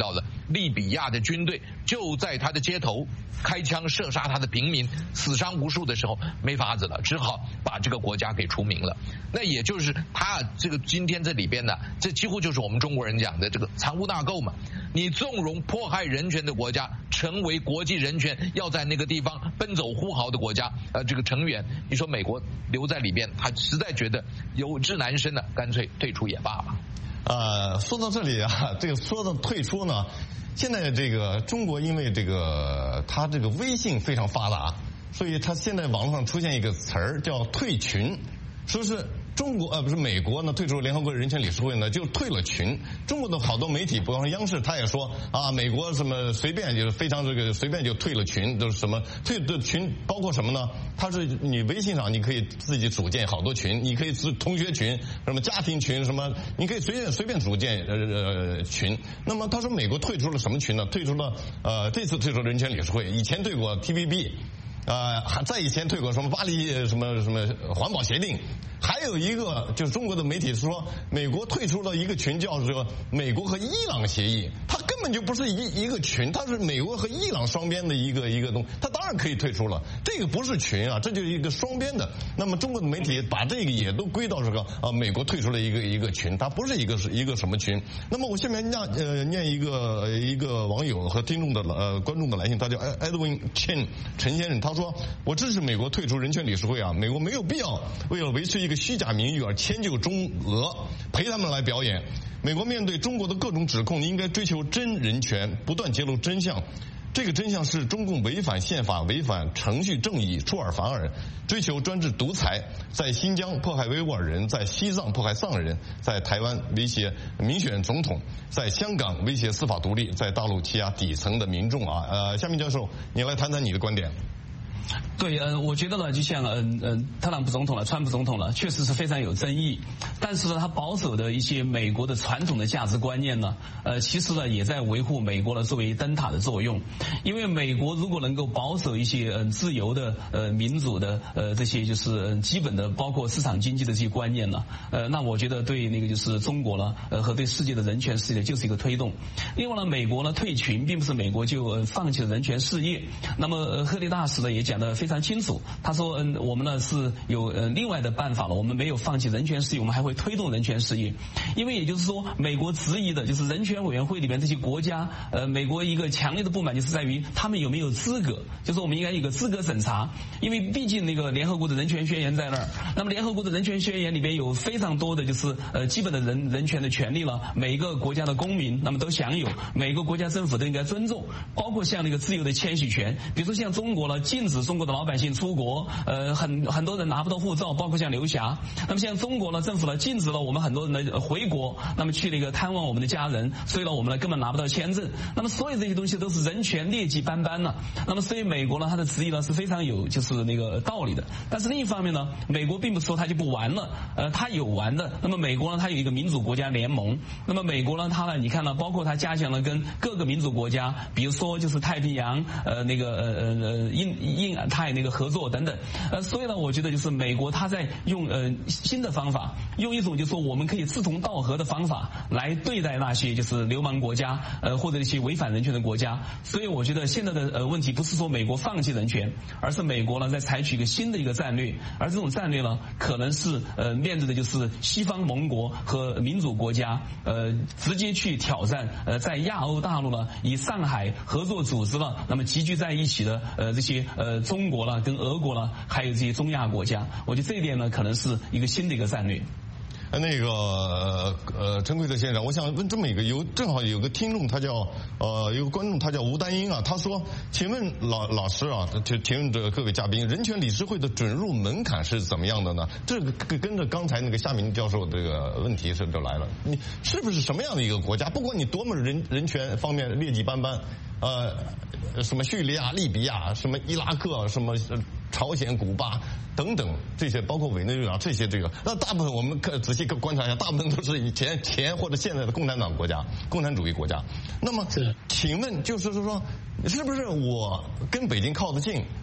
[SPEAKER 4] 利比亚的军队就在他的街头开枪射杀他的平民，死伤无数的时候，没法子了，只好把这个国家给除名了。那也就是他这个今天这里边呢，这几乎就是我们中国人讲的这个藏污纳垢嘛。你纵容迫害人权的国家成为国际人权要在那个地方奔走呼号的国家呃这个成员，你说美国留在里边，他实在觉得有志难伸呢，干脆退出也罢了。
[SPEAKER 1] 呃，说到这里啊，这个说到退出呢，现在这个中国因为这个它这个微信非常发达，所以它现在网络上出现一个词儿叫退群，说是中国呃不是美国呢退出联合国人权理事会呢就退了群。中国的好多媒体，比方说央视，他也说啊，美国什么随便就是非常这个随便就退了群，都是什么退的群包括什么呢？它是你微信上你可以自己组建好多群，你可以自同学群、什么家庭群什么，你可以随便随便组建呃呃群。那么他说美国退出了什么群呢？退出了呃这次退出人权理事会，以前退过 T P P。呃，还在以前退过什么巴黎什么什么环保协定，还有一个就是中国的媒体说，美国退出了一个群叫做美国和伊朗协议，它根本就不是一一个群，它是美国和伊朗双边的一个一个东西，它当然可以退出了，这个不是群啊，这就是一个双边的。那么中国的媒体把这个也都归到这个啊，美国退出了一个一个群，它不是一个是一个什么群。那么我下面念呃念一个一个网友和听众的呃观众的来信，他叫 Edwin Chen 陈先生，他说我支持美国退出人权理事会啊，美国没有必要为了维持一个虚假名誉而迁就中俄，陪他们来表演。美国面对中国的各种指控，应该追求真人权，不断揭露真相。这个真相是中共违反宪法、违反程序正义、出尔反尔，追求专制独裁，在新疆迫害维吾尔人，在西藏迫害藏人，在台湾威胁民选总统，在香港威胁司法独立，在大陆欺压底层的民众啊。呃，夏明教授，你来谈谈你的观点。
[SPEAKER 2] 对，呃，我觉得呢，就像嗯嗯，特朗普总统了，川普总统了，确实是非常有争议。但是呢，他保守的一些美国的传统的价值观念呢，呃，其实呢也在维护美国呢作为灯塔的作用。因为美国如果能够保守一些嗯自由的呃民主的呃这些就是基本的包括市场经济的这些观念呢，呃，那我觉得对那个就是中国呢呃和对世界的人权事业就是一个推动。另外呢，美国呢退群并不是美国就呃放弃了人权事业。那么呃赫利大使呢也讲得非常清楚，他说嗯我们呢是有呃另外的办法了，我们没有放弃人权事业，我们还会推动人权事业。因为也就是说美国质疑的就是人权委员会里面这些国家，呃美国一个强烈的不满就是在于他们有没有资格，就是我们应该有个资格审查。因为毕竟那个联合国的人权宣言在那儿，那么联合国的人权宣言里边有非常多的就是呃基本的人人权的权利了，每一个国家的公民那么都享有，每个国家政府都应该尊重，包括像那个自由的迁徙权，比如说像中国了禁止中国的老百姓出国，呃很很多人拿不到护照，包括像刘霞。那么像中国呢政府呢禁止了我们很多人的回国，那么去那个探望我们的家人，所以呢我们呢根本拿不到签证。那么所有这些东西都是人权劣迹斑斑呢。那么所以美国呢它的质疑呢是非常有就是那个道理的。但是另一方面呢，美国并不是说它就不玩了，呃它有玩的。那么美国呢它有一个民主国家联盟，那么美国呢它呢你看呢包括它加强了跟各个民主国家，比如说就是太平洋呃那个呃呃印印太那个合作等等。呃所以呢我觉得就是美国它在用呃新的方法，用一种就是说我们可以志同道合的方法来对待那些就是流氓国家呃或者一些违反人权的国家。所以我觉得现在的呃问题不是说美国放弃人权，而是美国呢在采取一个新的一个战略，而这种战略呢可能是呃面对的就是西方盟国和民主国家呃直接去挑战呃在亚欧大陆呢以上海合作组织了那么集聚在一起的呃这些呃中国了跟俄国了还有这些中亚国家。我觉得这一点呢可能是一个新的一个战略。
[SPEAKER 1] 那个呃，陈奎特先生，我想问这么一个，有正好有个听众，他叫呃，有个观众，他叫吴丹英啊，他说，请问老老师啊，请请问这个各位嘉宾，人权理事会的准入门槛是怎么样的呢？这个跟跟着刚才那个夏明教授这个问题是就来了，你是不是什么样的一个国家？不管你多么人人权方面劣迹斑斑，呃，什么叙利亚、利比亚，什么伊拉克，什么朝鲜、古巴等等这些，包括委内瑞拉这些，这个那大部分我们看仔细观察一下，大部分都是以前前或者现在的共产党国家、共产主义国家。那么，请问就是说，是不是我跟北京靠得近，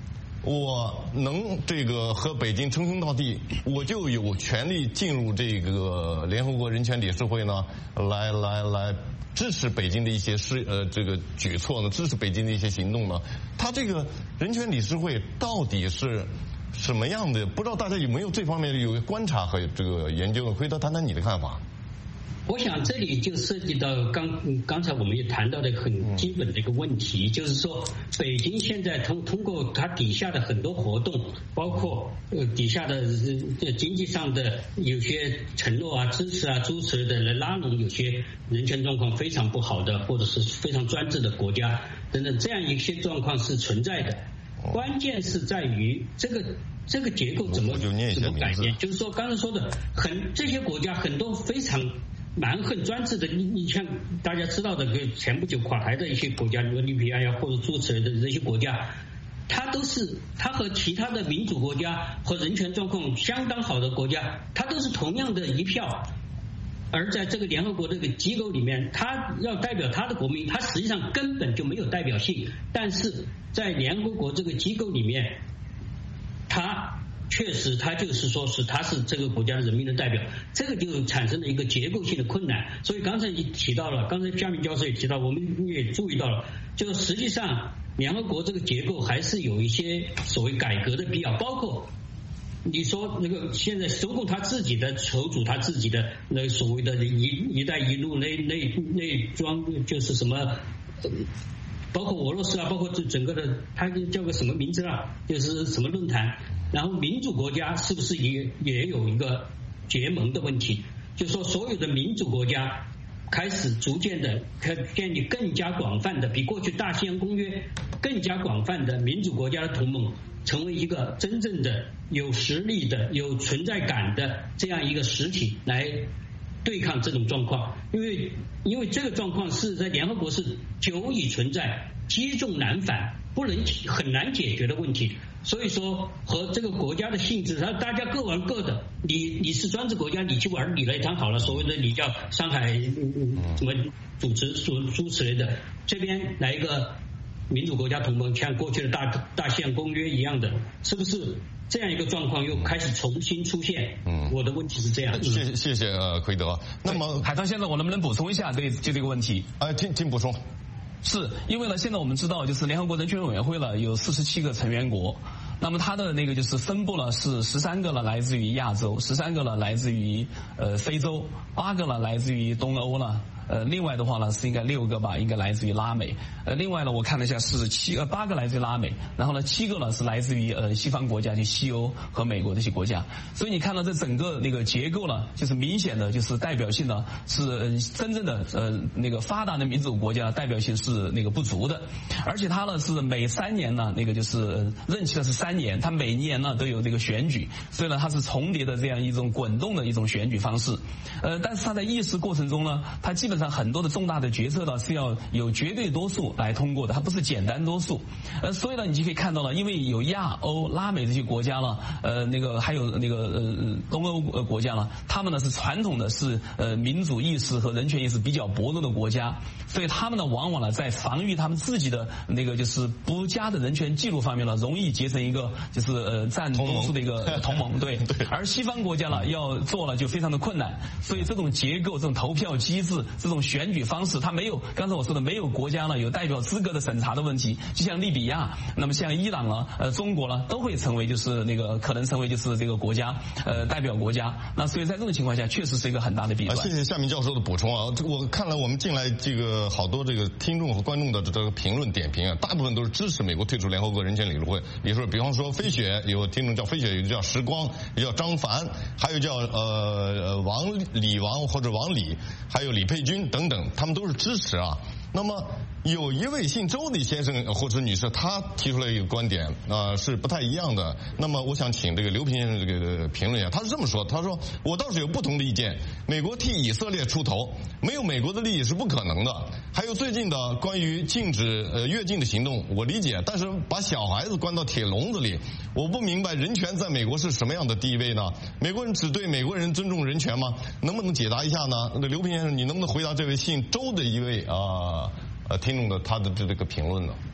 [SPEAKER 1] 我能这个和北京称兄道弟，我就有权利进入这个联合国人权理事会呢，来来来支持北京的一些事呃这个举措呢，支持北京的一些行动呢。他这个人权理事会到底是什么样的？不知道大家有没有这方面有观察和这个研究？奎德谈谈你的看法。
[SPEAKER 3] 我想这里就涉及到刚刚才我们也谈到的很基本的一个问题，就是说北京现在通通过它底下的很多活动，包括呃底下的呃经济上的有些承诺啊、支持啊、支持的来拉拢有些人权状况非常不好的或者是非常专制的国家等等，这样一些状况是存在的。关键是在于这个这个结构怎么怎么改变，就是说刚才说的很这些国家很多非常蛮横专制的，你你像大家知道的，前不久垮台的一些国家，比如利比亚呀或者诸如此类的这些国家，它都是它和其他的民主国家和人权状况相当好的国家，它都是同样的一票。而在这个联合国这个机构里面，他要代表他的国民，他实际上根本就没有代表性。但是在联合国这个机构里面，他确实他就是说是他是这个国家人民的代表，这个就产生了一个结构性的困难。所以刚才你提到了，刚才夏明教授也提到，我们也注意到了，就是实际上联合国这个结构还是有一些所谓改革的必要，包括你说那个现在中共他自己的筹组他自己的那所谓的一一带一路内内内装就是什么，包括俄罗斯啊，包括这整个的，它叫个什么名字啊？就是什么论坛。然后民主国家是不是也也有一个结盟的问题？就说所有的民主国家开始逐渐的建立更加广泛的，比过去大西洋公约更加广泛的民主国家的同盟，成为一个真正的有实力的、有存在感的这样一个实体来对抗这种状况。因为因为这个状况是在联合国是久已存在、积重难返、不能很难解决的问题。所以说和这个国家的性质，大家各玩各的。你你是专制国家，你去玩你来谈好了，所谓的你叫上海什么组织诸诸此类的，这边来一个民主国家同盟，像过去的大大西洋公约一样的，是不是这样一个状况又开始重新出现？嗯，我的问题是这样。
[SPEAKER 1] 谢谢谢谢呃奎德。那么
[SPEAKER 2] 海涛先生，我能不能补充一下对就这个问题？
[SPEAKER 1] 哎，请请补充。
[SPEAKER 2] 是因为呢，现在我们知道，就是联合国人权委员会了有四十七个成员国，那么它的那个就是分布了是十三个呢来自于亚洲，十三个呢来自于呃非洲，八个呢来自于东欧了。呃，另外的话呢是应该六个吧，应该来自于拉美。呃，另外呢我看了一下是七呃八个来自于拉美，然后呢七个呢是来自于呃西方国家，就西欧和美国这些国家。所以你看到这整个那个结构呢，就是明显的就是代表性呢是、呃、真正的呃那个发达的民主国家代表性是那个不足的，而且它呢是每三年呢那个就是、呃、任期呢是三年，它每年呢都有这个选举，所以呢它是重叠的这样一种滚动的一种选举方式。呃，但是它在议事过程中呢，它基本上很多的重大的决策呢是要有绝对多数来通过的，它不是简单多数。呃，所以呢，你就可以看到了，因为有亚欧、拉美这些国家了，呃，那个还有那个呃东欧国家了，他们呢是传统的是呃民主意识和人权意识比较薄弱的国家，所以他们呢往往呢在防御他们自己的那个就是不佳的人权记录方面呢，容易结成一个就是呃占多数的一个同盟。对，而西方国家呢要做了就非常的困难，所以这种结构、这种投票机制、这种选举方式，它没有刚才我说的没有国家呢有代表资格的审查的问题，就像利比亚，那么像伊朗啊、呃中国呢都会成为就是那个可能成为就是这个国家呃代表国家。那所以在这种情况下，确实是一个很大的弊端。
[SPEAKER 1] 谢谢夏明教授的补充啊！我看了我们进来这个好多这个听众和观众的这个评论点评啊，大部分都是支持美国退出联合国人权理事会。理事会，比方说飞雪，有听众叫飞雪，有叫时光，有叫张凡，还有叫呃王李王或者王李，还有李佩君等等，他们都是支持啊。那么有一位姓周的先生或者女士，他提出来一个观点啊、呃，是不太一样的。那么我想请这个刘平先生这个评论一下，他是这么说：他说我倒是有不同的意见，美国替以色列出头，没有美国的利益是不可能的。还有最近的关于禁止呃越境的行动，我理解，但是把小孩子关到铁笼子里，我不明白人权在美国是什么样的地位呢？美国人只对美国人尊重人权吗？能不能解答一下呢？那刘平先生，你能不能回答这位姓周的一位啊？呃，听众的他的这个评论呢？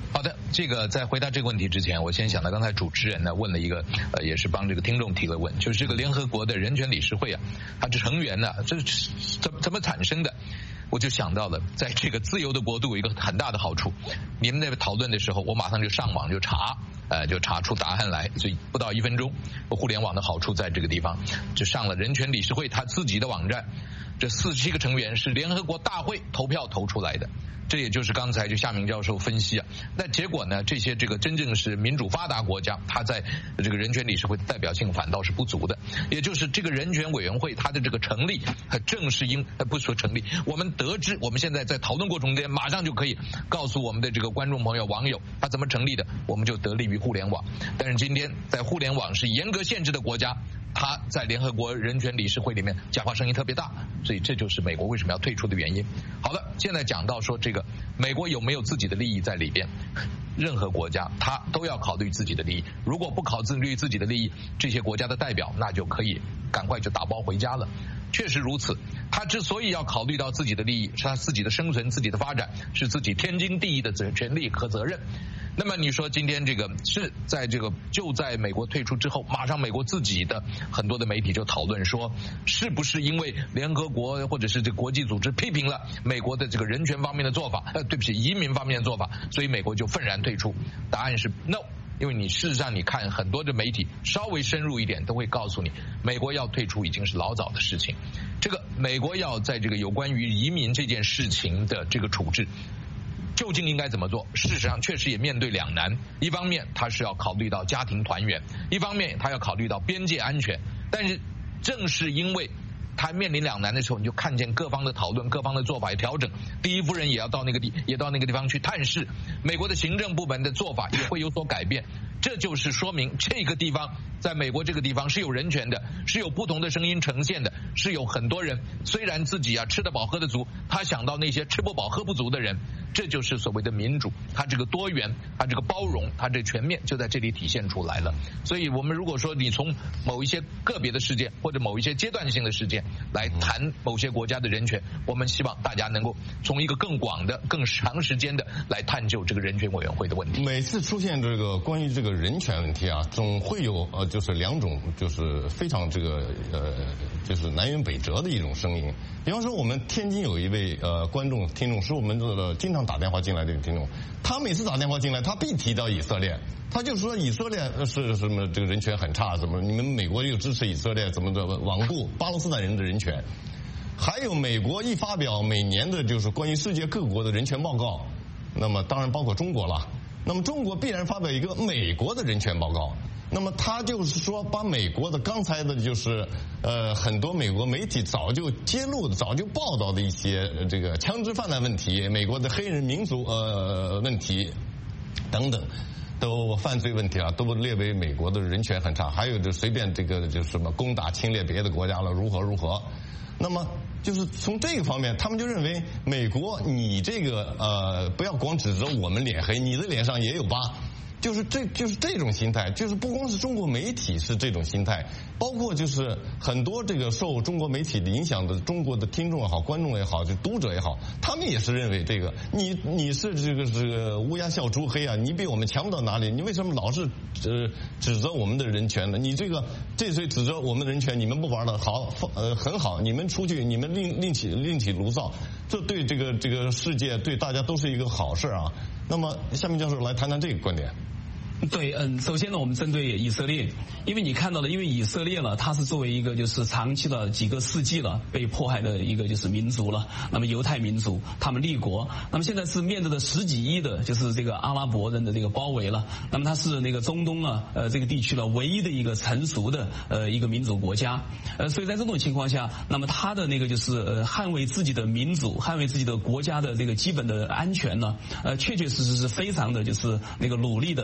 [SPEAKER 4] 好的，这个在回答这个问题之前，我先想到刚才主持人呢问了一个，呃，也是帮这个听众提了问，就是这个联合国的人权理事会啊，它的成员呢，这是怎怎么产生的？我就想到了，在这个自由的国度有一个很大的好处，你们在讨论的时候，我马上就上网就查，呃，就查出答案来，所以不到一分钟，互联网的好处在这个地方，就上了人权理事会他自己的网站，这四十七个成员是联合国大会投票投出来的。这也就是刚才就夏明教授分析啊，那结果呢，这些这个真正是民主发达国家，它在这个人权理事会的代表性反倒是不足的。也就是这个人权委员会它的这个成立，正是因不说成立，我们得知我们现在在讨论过程中间，马上就可以告诉我们的这个观众朋友网友，它怎么成立的，我们就得力于互联网。但是今天在互联网是严格限制的国家，他在联合国人权理事会里面讲话声音特别大，所以这就是美国为什么要退出的原因。好了，现在讲到说这个美国有没有自己的利益在里边，任何国家他都要考虑自己的利益，如果不考虑自己的利益，这些国家的代表那就可以赶快就打包回家了。确实如此，他之所以要考虑到自己的利益，是他自己的生存、自己的发展，是自己天经地义的权利和责任。那么你说今天这个是在这个就在美国退出之后，马上美国自己的很多的媒体就讨论说，是不是因为联合国或者是这国际组织批评了美国的这个人权方面的做法，呃，对不起，移民方面的做法，所以美国就愤然退出？答案是 no。因为你事实上你看很多的媒体稍微深入一点都会告诉你，美国要退出已经是老早的事情。这个美国要在这个有关于移民这件事情的这个处置究竟应该怎么做，事实上确实也面对两难。一方面他是要考虑到家庭团圆，一方面他要考虑到边界安全。但是正是因为他面临两难的时候，你就看见各方的讨论，各方的做法也调整。第一夫人也要到那个地，也到那个地方去探视。美国的行政部门的做法也会有所改变。这就是说明这个地方，在美国这个地方是有人权的，是有不同的声音呈现的，是有很多人虽然自己啊吃得饱喝得足，他想到那些吃不饱喝不足的人。这就是所谓的民主，它这个多元，它这个包容，它这全面就在这里体现出来了。所以我们如果说你从某一些个别的事件或者某一些阶段性的事件来谈某些国家的人权，我们希望大家能够从一个更广的、更长时间的来探究这个人权委员会的问题。
[SPEAKER 1] 每次出现这个关于这个人权问题啊，总会有呃，就是两种，就是非常这个呃，就是南辕北辙的一种声音。比方说，我们天津有一位呃观众听众，是我们的经常打电话进来的听众，他每次打电话进来，他必提到以色列，他就说以色列是什么这个人权很差，怎么你们美国又支持以色列，怎么的罔顾巴勒斯坦人的人权。还有美国一发表每年的就是关于世界各国的人权报告，那么当然包括中国了，那么中国必然发表一个美国的人权报告。那么他就是说，把美国的刚才的就是呃很多美国媒体早就揭露的、早就报道的一些这个枪支泛滥问题、美国的黑人民族呃问题等等，都犯罪问题啊，都列为美国的人权很差。还有就随便这个就是什么攻打侵略别的国家了，如何如何。那么就是从这个方面，他们就认为美国你这个呃不要光指责我们脸黑，你的脸上也有疤。就是这就是这种心态，就是不光是中国媒体是这种心态，包括就是很多这个受中国媒体的影响的中国的听众也好、观众也好、就读者也好，他们也是认为这个你你是这个这个乌鸦笑猪黑啊，你比我们强不到哪里，你为什么老是呃指责我们的人权呢？你这个这谁指责我们的人权，你们不玩了，好呃很好，你们出去你们另另起另起炉灶，这对这个这个世界对大家都是一个好事啊。那么夏明教授来谈谈这个观点。
[SPEAKER 2] 对，嗯，首先呢，我们针对以色列，因为你看到了，因为以色列呢，它是作为一个就是长期的几个世纪了被迫害的一个就是民族了，那么犹太民族，他们立国，那么现在是面对着十几亿的就是这个阿拉伯人的这个包围了，那么它是那个中东啊，呃，这个地区呢唯一的一个成熟的呃一个民主国家，呃，所以在这种情况下，那么它的那个就是呃捍卫自己的民主，捍卫自己的国家的这个基本的安全呢，呃，确确实实是非常的就是那个努力的。那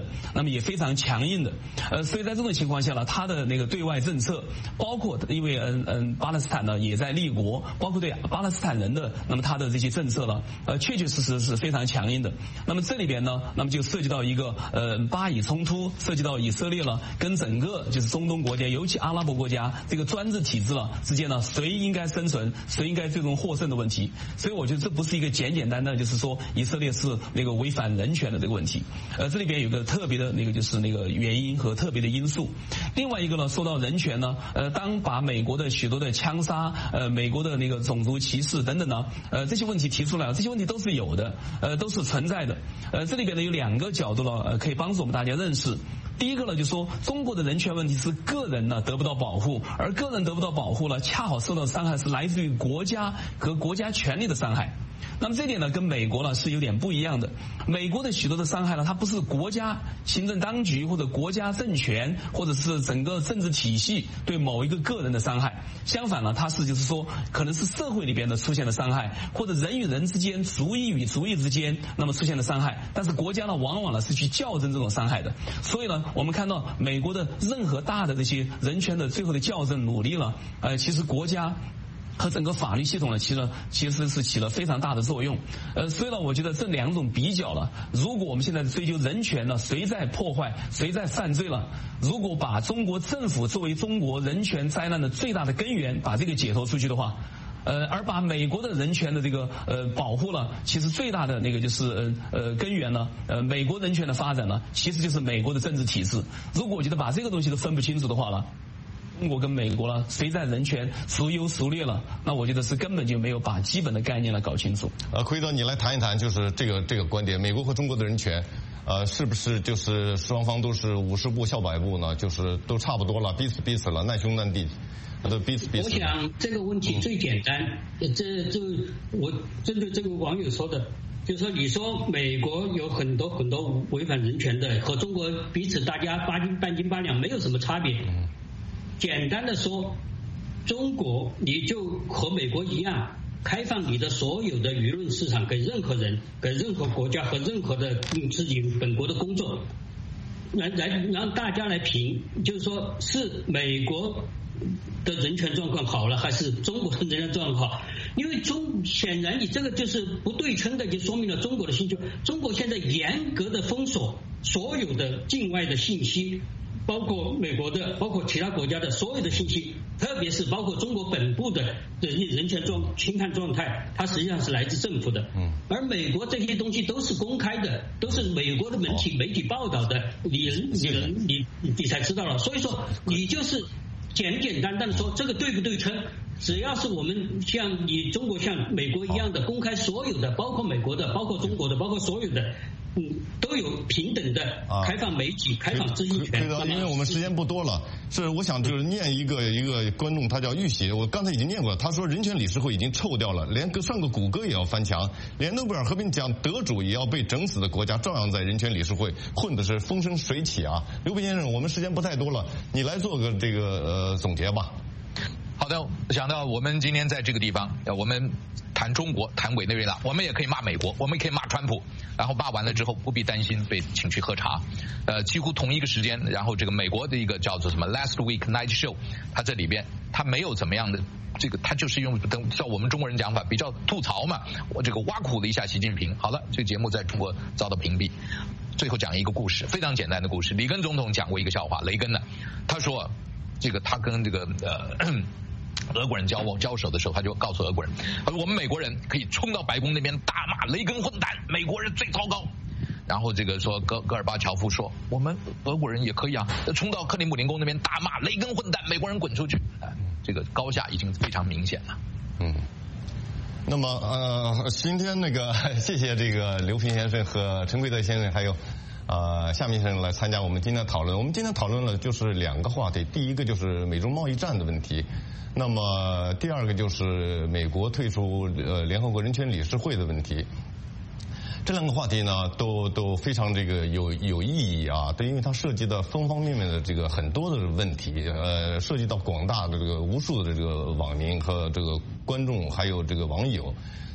[SPEAKER 2] 么也非常强硬的。呃，所以在这种情况下呢，他的那个对外政策，包括因为嗯嗯巴勒斯坦呢也在立国，包括对巴勒斯坦人的那么他的这些政策呢，呃确确实实是非常强硬的。那么这里边呢，那么就涉及到一个呃巴以冲突，涉及到以色列呢跟整个就是中东国家，尤其阿拉伯国家这个专制体制了之间呢，谁应该生存，谁应该最终获胜的问题。所以我觉得这不是一个简简单单就是说以色列是那个违反人权的这个问题。呃，这里边有个特别的那个就是那个原因和特别的因素。另外一个呢，说到人权呢，呃，当把美国的许多的枪杀，呃，美国的那个种族歧视等等呢，呃，这些问题提出来了，这些问题都是有的，呃，都是存在的。呃，这里边呢有两个角度呢，呃，可以帮助我们大家认识。第一个呢，就是说中国的人权问题是个人呢得不到保护，而个人得不到保护呢，恰好受到的伤害是来自于国家和国家权力的伤害。那么这点呢，跟美国呢是有点不一样的。美国的许多的伤害呢，它不是国家行政当局或者国家政权或者是整个政治体系对某一个个人的伤害，相反呢，它是就是说可能是社会里边的出现的伤害，或者人与人之间、族裔与族裔之间那么出现的伤害。但是国家呢，往往呢是去校正这种伤害的。所以呢，我们看到美国的任何大的这些人权的最后的校正努力了，呃，其实国家和整个法律系统呢，其实其实是起了非常大的作用。呃，所以呢，我觉得这两种比较了，如果我们现在追求人权呢，谁在破坏，谁在犯罪了？如果把中国政府作为中国人权灾难的最大的根源，把这个解脱出去的话，呃，而把美国的人权的这个呃保护了，其实最大的那个就是呃呃根源呢，呃，美国人权的发展呢，其实就是美国的政治体制。如果我觉得把这个东西都分不清楚的话呢，中国跟美国了，谁在人权孰优孰劣了？那我觉得是根本就没有把基本的概念来搞清楚。
[SPEAKER 1] 呃，奎德，你来谈一谈，就是这个这个观点，美国和中国的人权，呃，是不是就是双方都是五十步笑百步呢？就是都差不多了，彼此彼此了，难兄难弟，都彼此彼此。
[SPEAKER 3] 我想这个问题最简单，嗯、这就我针对这个网友说的。就是说，你说美国有很多很多违反人权的，和中国彼此大家八斤半斤八两没有什么差别。简单的说，中国你就和美国一样，开放你的所有的舆论市场给任何人、给任何国家和任何的自己本国的公众，来来让大家来评，就是说是美国的人权状况好了，还是中国的人权状况好？因为中显然你这个就是不对称的，就说明了中国的心就中国现在严格的封锁所有的境外的信息，包括美国的，包括其他国家的所有的信息，特别是包括中国本部的人权状侵犯状态，它实际上是来自政府的。嗯，而美国这些东西都是公开的，都是美国的媒体媒体报道的，你你你你才知道了。所以说，你就是简简单单的说这个对不对称？只要是我们像你中国像美国一样的公开所有的，包括美国的，包括中国的，包括所有的。嗯，都有平等的开放媒体、啊、开放知识权。
[SPEAKER 1] 因为我们时间不多了，是我想就是念一个一个观众，他叫玉玺，我刚才已经念过了。他说人权理事会已经臭掉了，连个算个谷歌也要翻墙，连诺贝尔和平奖得主也要被整死的国家，照样在人权理事会混的是风生水起啊！刘培先生，我们时间不太多了，你来做个这个呃总结吧。
[SPEAKER 4] 好的，想到我们今天在这个地方，我们谈中国，谈委内瑞拉，我们也可以骂美国，我们也可以骂川普，然后骂完了之后不必担心被请去喝茶。呃，几乎同一个时间，然后这个美国的一个叫做什么 Last Week Night Show， 它这里边它没有怎么样的这个，它就是用等照我们中国人讲法比较吐槽嘛，我这个挖苦了一下习近平。好了，这个节目在中国遭到屏蔽。最后讲一个故事，非常简单的故事。里根总统讲过一个笑话，雷根呢，他说这个他跟这个呃。俄国人交往交手的时候，他就告诉俄国人，他说我们美国人可以冲到白宫那边大骂雷根混蛋，美国人最糟糕。然后这个说戈戈尔巴乔夫说，我们俄国人也可以啊，冲到克里姆林宫那边大骂雷根混蛋，美国人滚出去。呃、这个高下已经非常明显了。
[SPEAKER 1] 嗯。那么呃，今天那个谢谢这个刘平先生和陈奎德先生还有。呃，夏明先生来参加我们今天的讨论。我们今天讨论了就是两个话题，第一个就是美中贸易战的问题，那么第二个就是美国退出呃联合国人权理事会的问题。这两个话题呢，都都非常这个有有意义啊，对，因为它涉及到方方面面的这个很多的问题，呃，涉及到广大的这个无数的这个网民和这个观众，还有这个网友。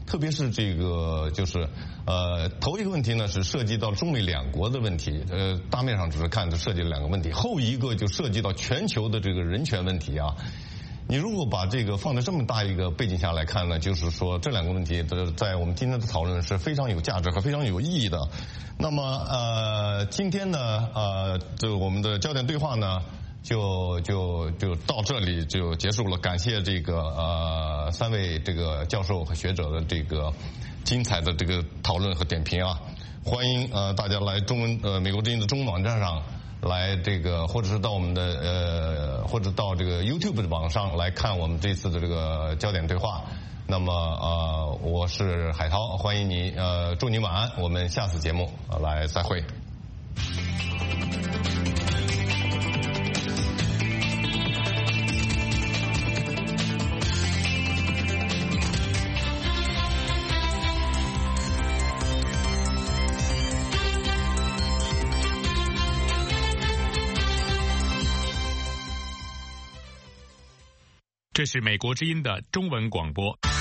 [SPEAKER 1] 特别是这个就是呃头一个问题呢是涉及到中美两国的问题，呃大面上只是看涉及了两个问题，后一个就涉及到全球的这个人权问题啊。你如果把这个放在这么大一个背景下来看呢，就是说这两个问题在我们今天的讨论是非常有价值和非常有意义的。那么呃今天呢呃这我们的焦点对话呢就就就到这里就结束了，感谢这个呃三位这个教授和学者的这个精彩的这个讨论和点评啊，欢迎呃大家来中文呃美国之音的中文网站上来这个，或者是到我们的呃或者到这个 YouTube 的网上来看我们这次的这个焦点对话。那么呃我是海涛，欢迎你，呃祝你晚安，我们下次节目呃来再会。
[SPEAKER 9] 这是美国之音的中文广播。